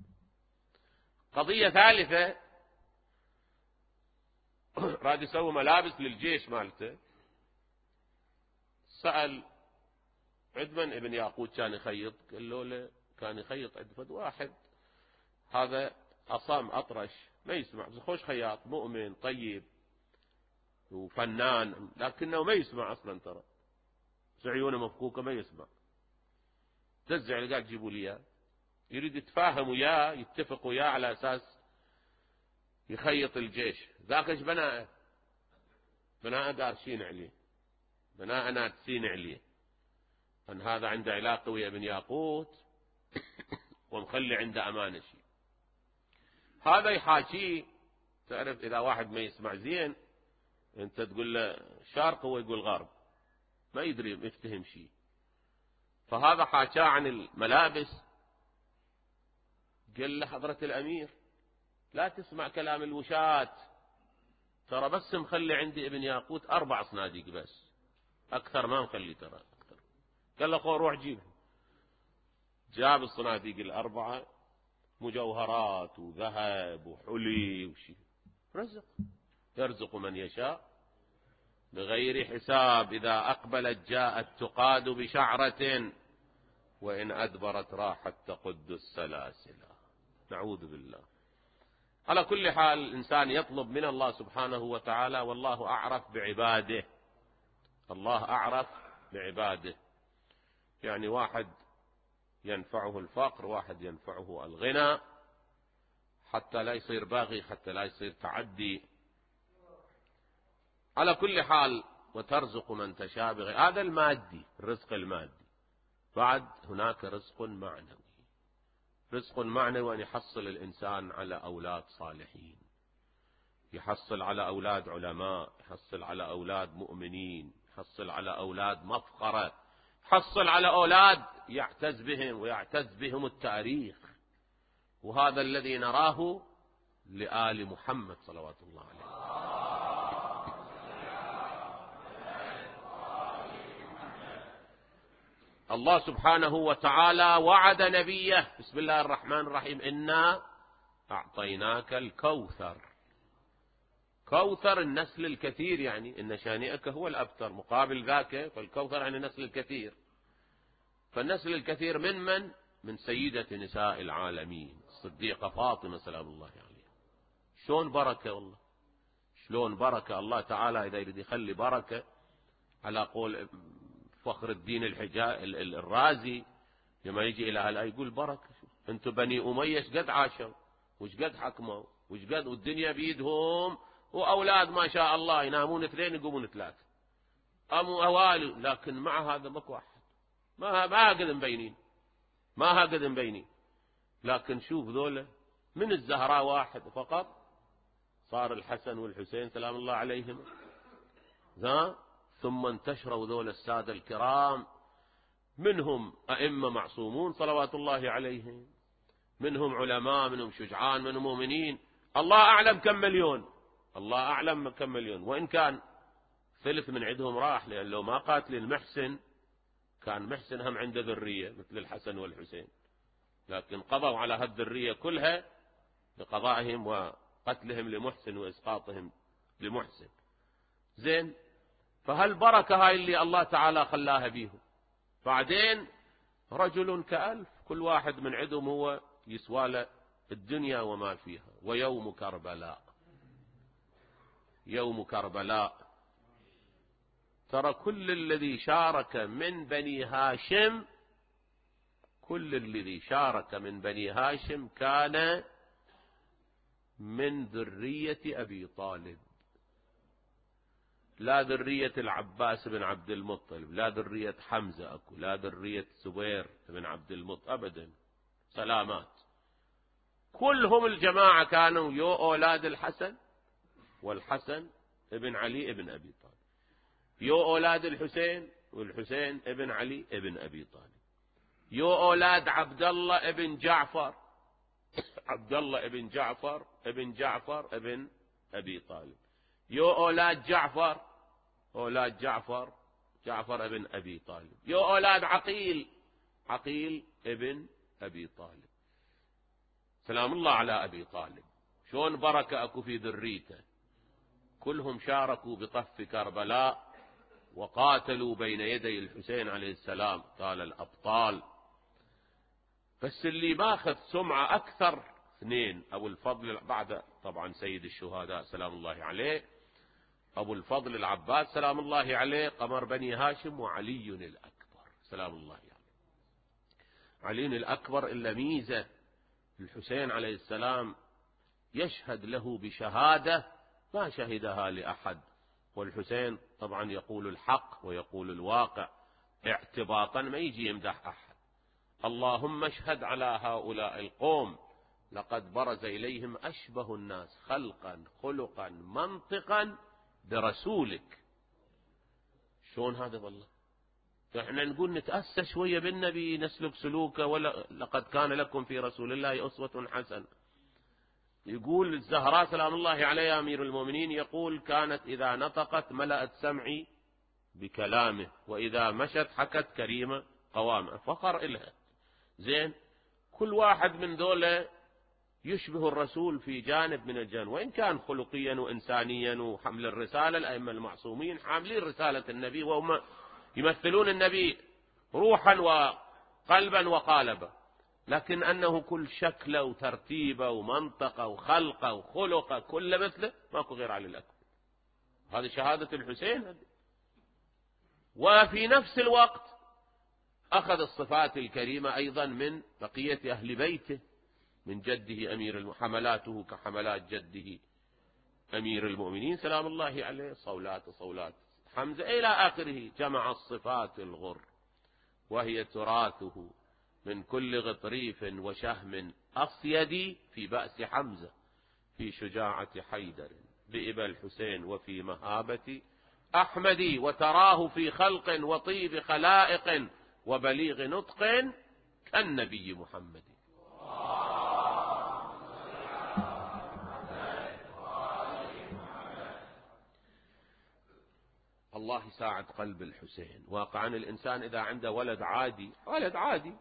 قضية ثالثة راد يسوي ملابس للجيش مالته. سأل عدمن ابن ياقوت كان يخيط، قال له كان يخيط عند فد واحد هذا أصام أطرش ما يسمع، بس خوش خياط مؤمن طيب وفنان، لكنه ما يسمع أصلا ترى، عيونه مفكوكة ما يسمع. تزع اللي قاعد تجيبوا لي اياه، يريد يتفاهم وياه يتفق وياه على أساس يخيط الجيش. ذاك ايش بناء دارسين عليه، بناء ناتسين عليه، أن هذا عنده علاقة ويا ابن ياقوت ومخلي عنده أمانة شيء. هذا يحاكيه. تعرف إذا واحد ما يسمع زين أنت تقول له شرق هو يقول غرب، ما يدري ما يفتهم شيء. فهذا حاكاه عن الملابس. قال له حضرة الأمير لا تسمع كلام الوشاة، ترى بس مخلي عندي ابن ياقوت 4 صناديق بس، أكثر ما مخلي ترى أكثر. قال له خو روح جيبها. جاب الصناديق 4 مجوهرات وذهب وحلي وشيء. رزق يرزق من يشاء بغير حساب. إذا أقبلت جاءت تقاد بشعرة وإن أدبرت راحت تقد السلاسل. نعوذ بالله. على كل حال الإنسان يطلب من الله سبحانه وتعالى، والله أعرف بعباده. الله أعرف بعباده. يعني واحد ينفعه الفقر، واحد ينفعه الغنى، حتى لا يصير باغي، حتى لا يصير تعدي. على كل حال وترزق من تشاء بغير، هذا المادي، الرزق المادي. بعد هناك رزق معنوي. رزق معنوي أن يحصل الإنسان على أولاد صالحين، يحصل على أولاد علماء، يحصل على أولاد مؤمنين، يحصل على أولاد مفخرة، يحصل على أولاد يعتز بهم ويعتز بهم التاريخ. وهذا الذي نراه لآل محمد صلوات الله عليه. الله سبحانه وتعالى وعد نبيه، بسم الله الرحمن الرحيم، إنا أعطيناك الكوثر. كوثر النسل الكثير، يعني إن شانئك هو الأبتر، مقابل ذاك فالكوثر عن النسل الكثير. فالنسل الكثير من سيدة نساء العالمين الصديقة فاطمة سلام الله عليها. شلون بركة والله، شلون بركة. الله تعالى إذا يريد يخلي بركة، على قول فخر الدين الرازي لما يجي إلى هالآية يقول بركة. أنتم بني أمية ايش قد عاشوا وش قد حكموا وش قد، والدنيا بيدهم، وأولاد ما شاء الله ينامون 2 يقومون 3، أوالي، لكن مع هذا ماكو واحد، ما قد مبينين، ما قد مبينين. لكن شوف ذولا من الزهراء واحد فقط صار الحسن والحسين سلام الله عليهم. ثم انتشروا ذول السادة الكرام، منهم أئمة معصومون صلوات الله عليهم، منهم علماء، منهم شجعان، منهم مؤمنين. الله أعلم كم مليون، الله أعلم كم مليون. وإن كان ثلث من عندهم راح، لأن لو ما قاتل المحسن كان محسن هم عنده ذرية مثل الحسن والحسين، لكن قضوا على هالذرية كلها بقضائهم وقتلهم لمحسن وإسقاطهم لمحسن. زين، فهالبركة هاي اللي الله تعالى خلاها بيهم. بعدين رجل كألف، كل واحد من عندهم هو يسوى الدنيا وما فيها. ويوم كربلاء، يوم كربلاء ترى كل الذي شارك من بني هاشم، كل الذي شارك من بني هاشم كان من ذرية أبي طالب، لا ذرية العباس بن عبد المطلب، لا ذرية حمزة أكو، لا ذرية زبير بن عبد المطلب أبدا. سلامات. كلهم الجماعة كانوا يو أولاد الحسن، والحسن ابن علي ابن أبي طالب، يو أولاد الحسين، والحسين ابن علي ابن أبي طالب، يو أولاد عبد الله ابن جعفر، عبد الله ابن جعفر ابن جعفر ابن أبي طالب، يو أولاد جعفر، أولاد جعفر، جعفر ابن أبي طالب، يو أولاد عقيل، عقيل ابن أبي طالب. سلام الله على أبي طالب، شون بركة أكو في ذريته. كلهم شاركوا بطف كربلاء وقاتلوا بين يدي الحسين عليه السلام، قال الأبطال. بس اللي ماخذ سمعة أكثر اثنين، أبو الفضل بعد طبعا سيد الشهداء سلام الله عليه، أبو الفضل العباس سلام الله عليه، قمر بني هاشم، وعلي الأكبر سلام الله عليه. علي الأكبر إلا ميزة، الحسين عليه السلام يشهد له بشهادة ما شهدها لأحد، والحسين طبعا يقول الحق ويقول الواقع اعتباطا، ما يجي يمدح أحد. اللهم اشهد على هؤلاء القوم لقد برز إليهم أشبه الناس خلقا خلقا منطقا برسولك. شلون هذا؟ والله احنا نقول نتأسى شوية بالنبي، نسلك سلوكه، ولا لقد كان لكم في رسول الله أسوة حسنة. يقول الزهراء سلام الله عليها أمير المؤمنين، يقول كانت إذا نطقت ملأت سمعي بكلامه، وإذا مشت حكت كريمة قوامه، فخر إلها. زين، كل واحد من ذولا يشبه الرسول في جانب من الجانب، وإن كان خلقيا وإنسانيا وحمل الرسالة. الأئمة المعصومين حاملين رسالة النبي، وهم يمثلون النبي روحا وقلبا وقالبا، لكن أنه كل شكله وترتيبه ومنطقه وخلقه وخلقه كله مثله، ماكو غير علي الأكبر. هذه شهادة الحسين. وفي نفس الوقت أخذ الصفات الكريمة أيضا من بقية أهل بيته، من جده أمير حملاته كحملات جده أمير المؤمنين سلام الله عليه، صولات صولات حمزة إلى آخره. جمع الصفات الغر، وهي تراثه من كل غطريف وشهم أصيدي، في بأس حمزة، في شجاعة حيدر، بإبا الحسين، وفي مهابة أحمدي، وتراه في خلق وطيب خلائق وبليغ نطق كالنبي محمد. الله يساعد قلب الحسين. واقعا الإنسان إذا عنده ولد عادي، ولد عادي،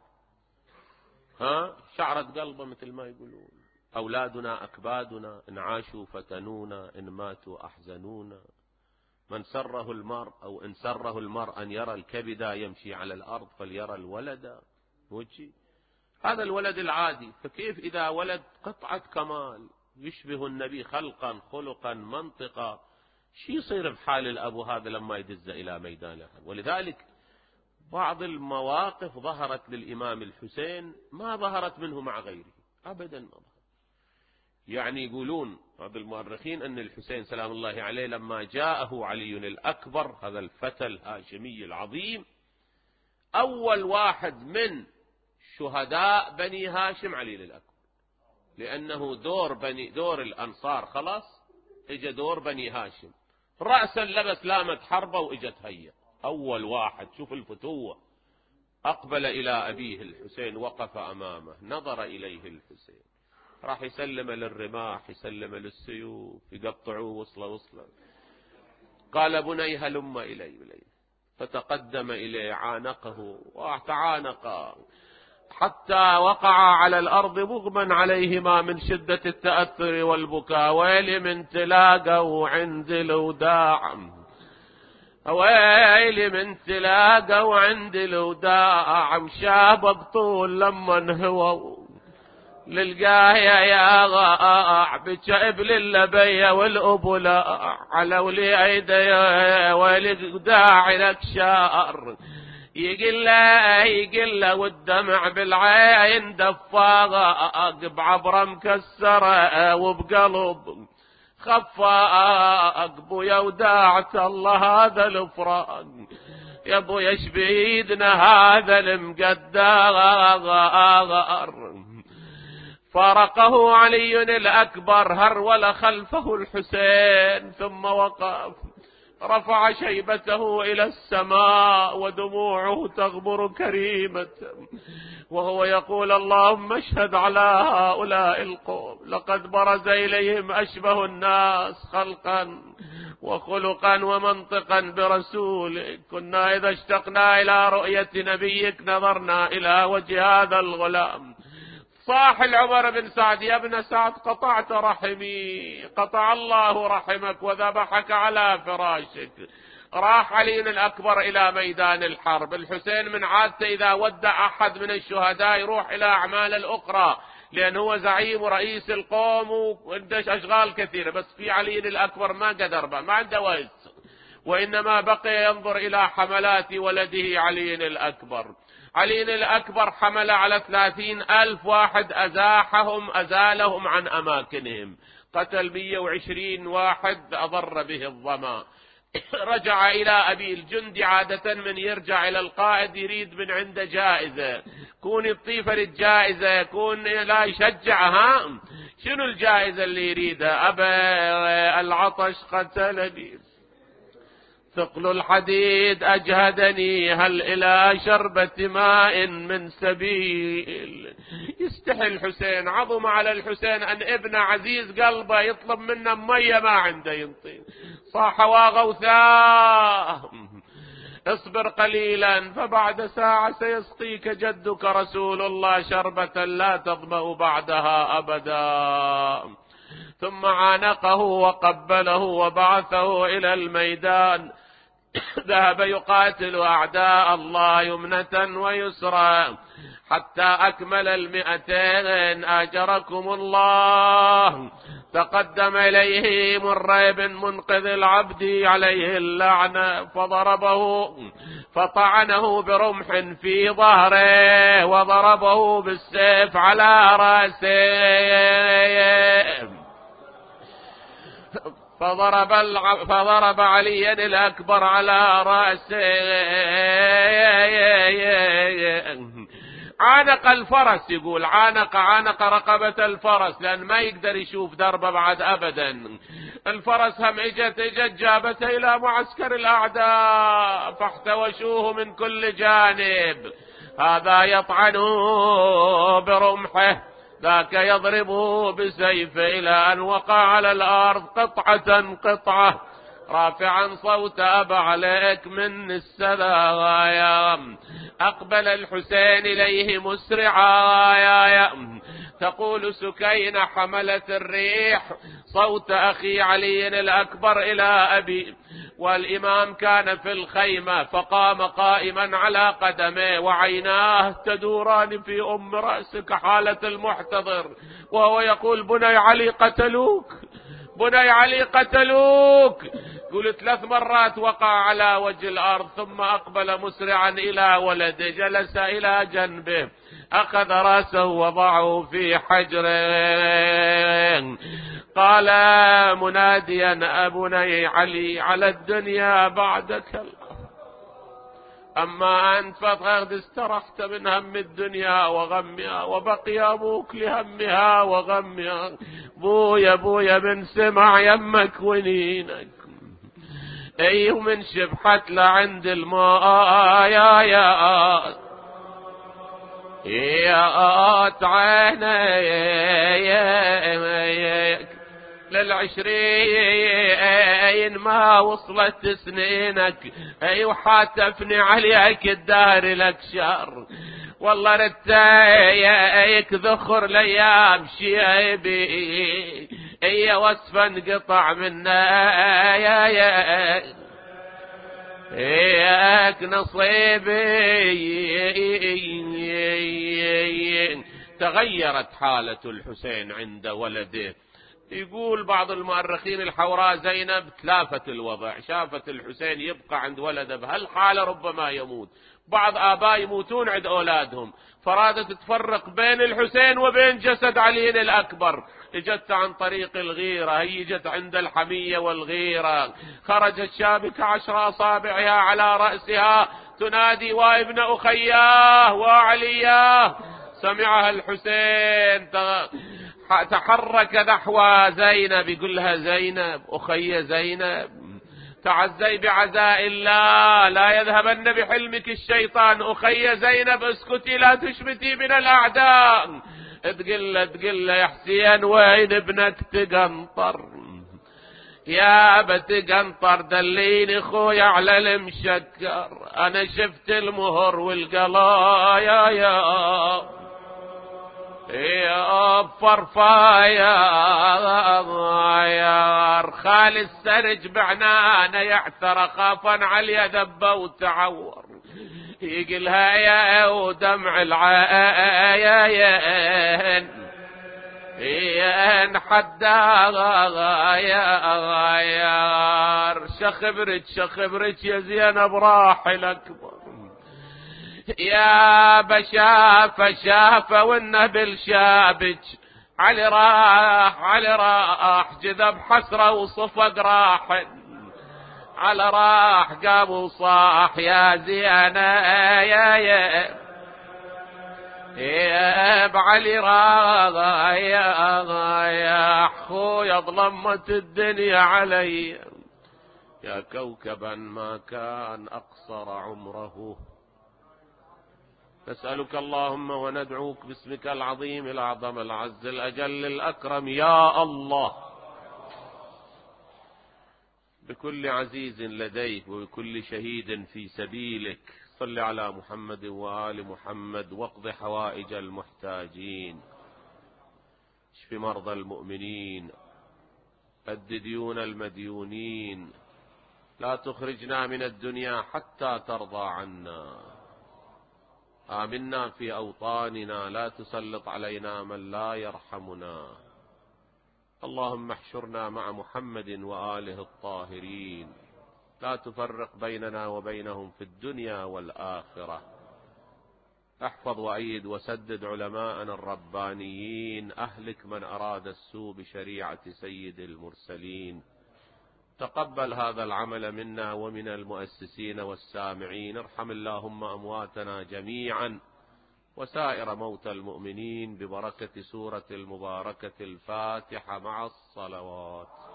شعرت قلبه مثل ما يقولون. أولادنا أكبادنا، إن عاشوا فتنونا، إن ماتوا أحزنونا. من سره المرء أو إن سره المرء أن يرى الكبد يمشي على الأرض فليرى الولد وجهي. هذا الولد العادي، فكيف إذا ولد قطعة كمال يشبه النبي خلقا خلقا منطقا، شي يصير بحال الأبو هذا لما يدز إلى ميدان الحرب؟ ولذلك بعض المواقف ظهرت للإمام الحسين ما ظهرت منه مع غيره أبدا، ما ظهر. يعني يقولون بعض المؤرخين أن الحسين سلام الله عليه لما جاءه علي الأكبر، هذا الفتى الهاشمي العظيم، أول واحد من شهداء بني هاشم علي الأكبر، لأنه دور الأنصار خلاص، اجى دور بني هاشم، رأسا لبس لامة حربة وإجت هيا. أول واحد، شوف الفتوة، أقبل إلى أبيه الحسين، وقف أمامه، نظر إليه الحسين، راح يسلم للرماح، يسلم للسيوف، يقطعوه وصله، قال بني هلم إلي، فتقدم إليه، عانقه وتعانقا حتى وقع على الأرض مغمى عليهما من شدة التأثر والبكاء. ويلي من تلاقوا عند الوداع، ويلي من تلاقوا عند الوداع، مشابق طول لما انهووا للقاية يا غاع، بجائب للبية والأبلاء على ولي عيدي، ويلي داعي لك شار، يقل له والدمع بالعين دفاق، بعبرة مكسرة وبقلب خفاق، بويا وداعت الله هذا الفراق، يا ابو ايش بايدنا هذا المقدار. فارقه علي الأكبر هرول خلفه الحسين ثم وقف، رفع شيبته إلى السماء ودموعه تغمر كريمة، وهو يقول اللهم اشهد على هؤلاء القوم، لقد برز إليهم أشبه الناس خلقا وخلقا ومنطقا برسولك. كنا إذا اشتقنا إلى رؤية نبيك نظرنا إلى وجه هذا الغلام. صاح العمر بن سعد يا ابن سعد قطعت رحمي، قطع الله رحمك وذبحك على فراشك. راح علي الأكبر إلى ميدان الحرب. الحسين من عادته إذا ودع أحد من الشهداء يروح إلى أعمال الأخرى، لأن هو زعيم ورئيس القوم وعندش أشغال كثيرة، بس في علي الأكبر ما قدر بقى، ما عنده وقت، وإنما بقي ينظر إلى حملات ولده علي الأكبر. علي الأكبر حمل على 30,000 واحد، أزالهم عن أماكنهم، قتل 120 واحد أضر به الظما. رجع إلى أبي الجند. عادة من يرجع إلى القائد يريد من عنده جائزة، كون الطيفة للجائزة، يكون لا يشجعها. شنو الجائزة اللي يريدها؟ أبا العطش قتلني، ثقل الحديد أجهدني، هل إلى شربة ماء من سبيل. يستحي الحسين، عظم على الحسين أن ابن عزيز قلبه يطلب منه مية ما عنده ينطي. صاح واغوثاه، اصبر قليلا فبعد ساعة سيسقيك جدك رسول الله شربة لا تظمأ بعدها أبدا. ثم عانقه وقبله وبعثه إلى الميدان. ذهب يقاتل أعداء الله يمنة ويسرى حتى أكمل 200. آجركم الله. تقدم إليه مرة بن منقذ العبد عليه اللعنة، فضربه، فطعنه برمح في ظهره وضربه بالسيف على رأسه. فضرب علي الأكبر على رأسه. عانق الفرس، يقول عانق رقبة الفرس، لأن ما يقدر يشوف دربه بعد أبدا. الفرس هم اجت جابته إلى معسكر الأعداء، فاحتوشوه من كل جانب. هذا يطعنه برمحه، ذاك يضربه بسيفه، إلى أن وقع على الأرض قطعة رافعا صوت أبا عليك من السلام. أقبل الحسين إليه مسرعا. تقول سكينة حملت الريح صوت أخي علي الأكبر إلى أبي، والإمام كان في الخيمة، فقام قائما على قدمه وعيناه تدوران في أم رأسه كحالة المحتضر، وهو يقول بني علي قتلوك، بني علي قتلوك. قلت 3 مرات وقع على وجه الأرض، ثم أقبل مسرعا إلى ولده، جلس إلى جنبه، أخذ رأسه وضعه في حجره، قال مناديا أبني علي على الدنيا بعدك، أما أنت فقد استرحت من هم الدنيا وغمها، وبقي أبوك لهمها وغمها. بويا من سمع يمك ونينك، أيه من شبحت لعند الماء يا عينيك لل20 ما وصلت سنينك، أي وحاتفني عليك الدار لك شر، والله رتايك ذخر ليام شيبي، أي وصفا انقطع منا ياك نصيبي. تغيرت حالة الحسين عند ولده، يقول بعض المؤرخين الحوراء زينب تلافت الوضع، شافت الحسين يبقى عند ولده بهالحالة ربما يموت، بعض آباء يموتون عند أولادهم، فرادت تفرق بين الحسين وبين جسد علي الأكبر، اجت عن طريق الغيرة، هيجت عند الحمية والغيرة، خرجت شابكة 10 أصابعها على رأسها تنادي وابن أخياه وعلياه، سمعها الحسين تحرك نحو زينب، يقول لها زينب أخي زينب تعزي بعزاء الله، لا يذهبن بحلمك الشيطان، أخي زينب اسكتي لا تشمتي من الأعداء. تقل يا حسين وين ابنك تقنطر، يا بتقنطر دليني خويا على المشكر، أنا شفت المهر والقلايا يا فرفايا خال السرج بعنانه يعثر خافا على ذبه وتعور، يقلها يا ودمع العين حدا يا شخبرك يا زينب راحل اكبر، يا شافه والنبل شابك، علي راح جذب حسره وصفق راح، على راح قام وصاح يا زينة يا بعلي راح يا اخويا ظلمت الدنيا علي، يا كوكبا ما كان اقصر عمره، نسألك اللهم وندعوك باسمك العظيم الأعظم العز الأجل الأكرم يا الله، بكل عزيز لديك وبكل شهيد في سبيلك، صل على محمد وآل محمد واقض حوائج المحتاجين، اشف مرضى المؤمنين، أد ديون المديونين، لا تخرجنا من الدنيا حتى ترضى عنا، آمنا في أوطاننا، لا تسلط علينا من لا يرحمنا، اللهم احشرنا مع محمد وآله الطاهرين، لا تفرق بيننا وبينهم في الدنيا والآخرة، احفظ وأيد وسدد علماءنا الربانيين، أهلك من أراد السوء بشريعة سيد المرسلين، تقبل هذا العمل منا ومن المؤسسين والسامعين، ارحم اللهم أمواتنا جميعا وسائر موتى المؤمنين ببركة سورة المباركة الفاتحة مع الصلوات.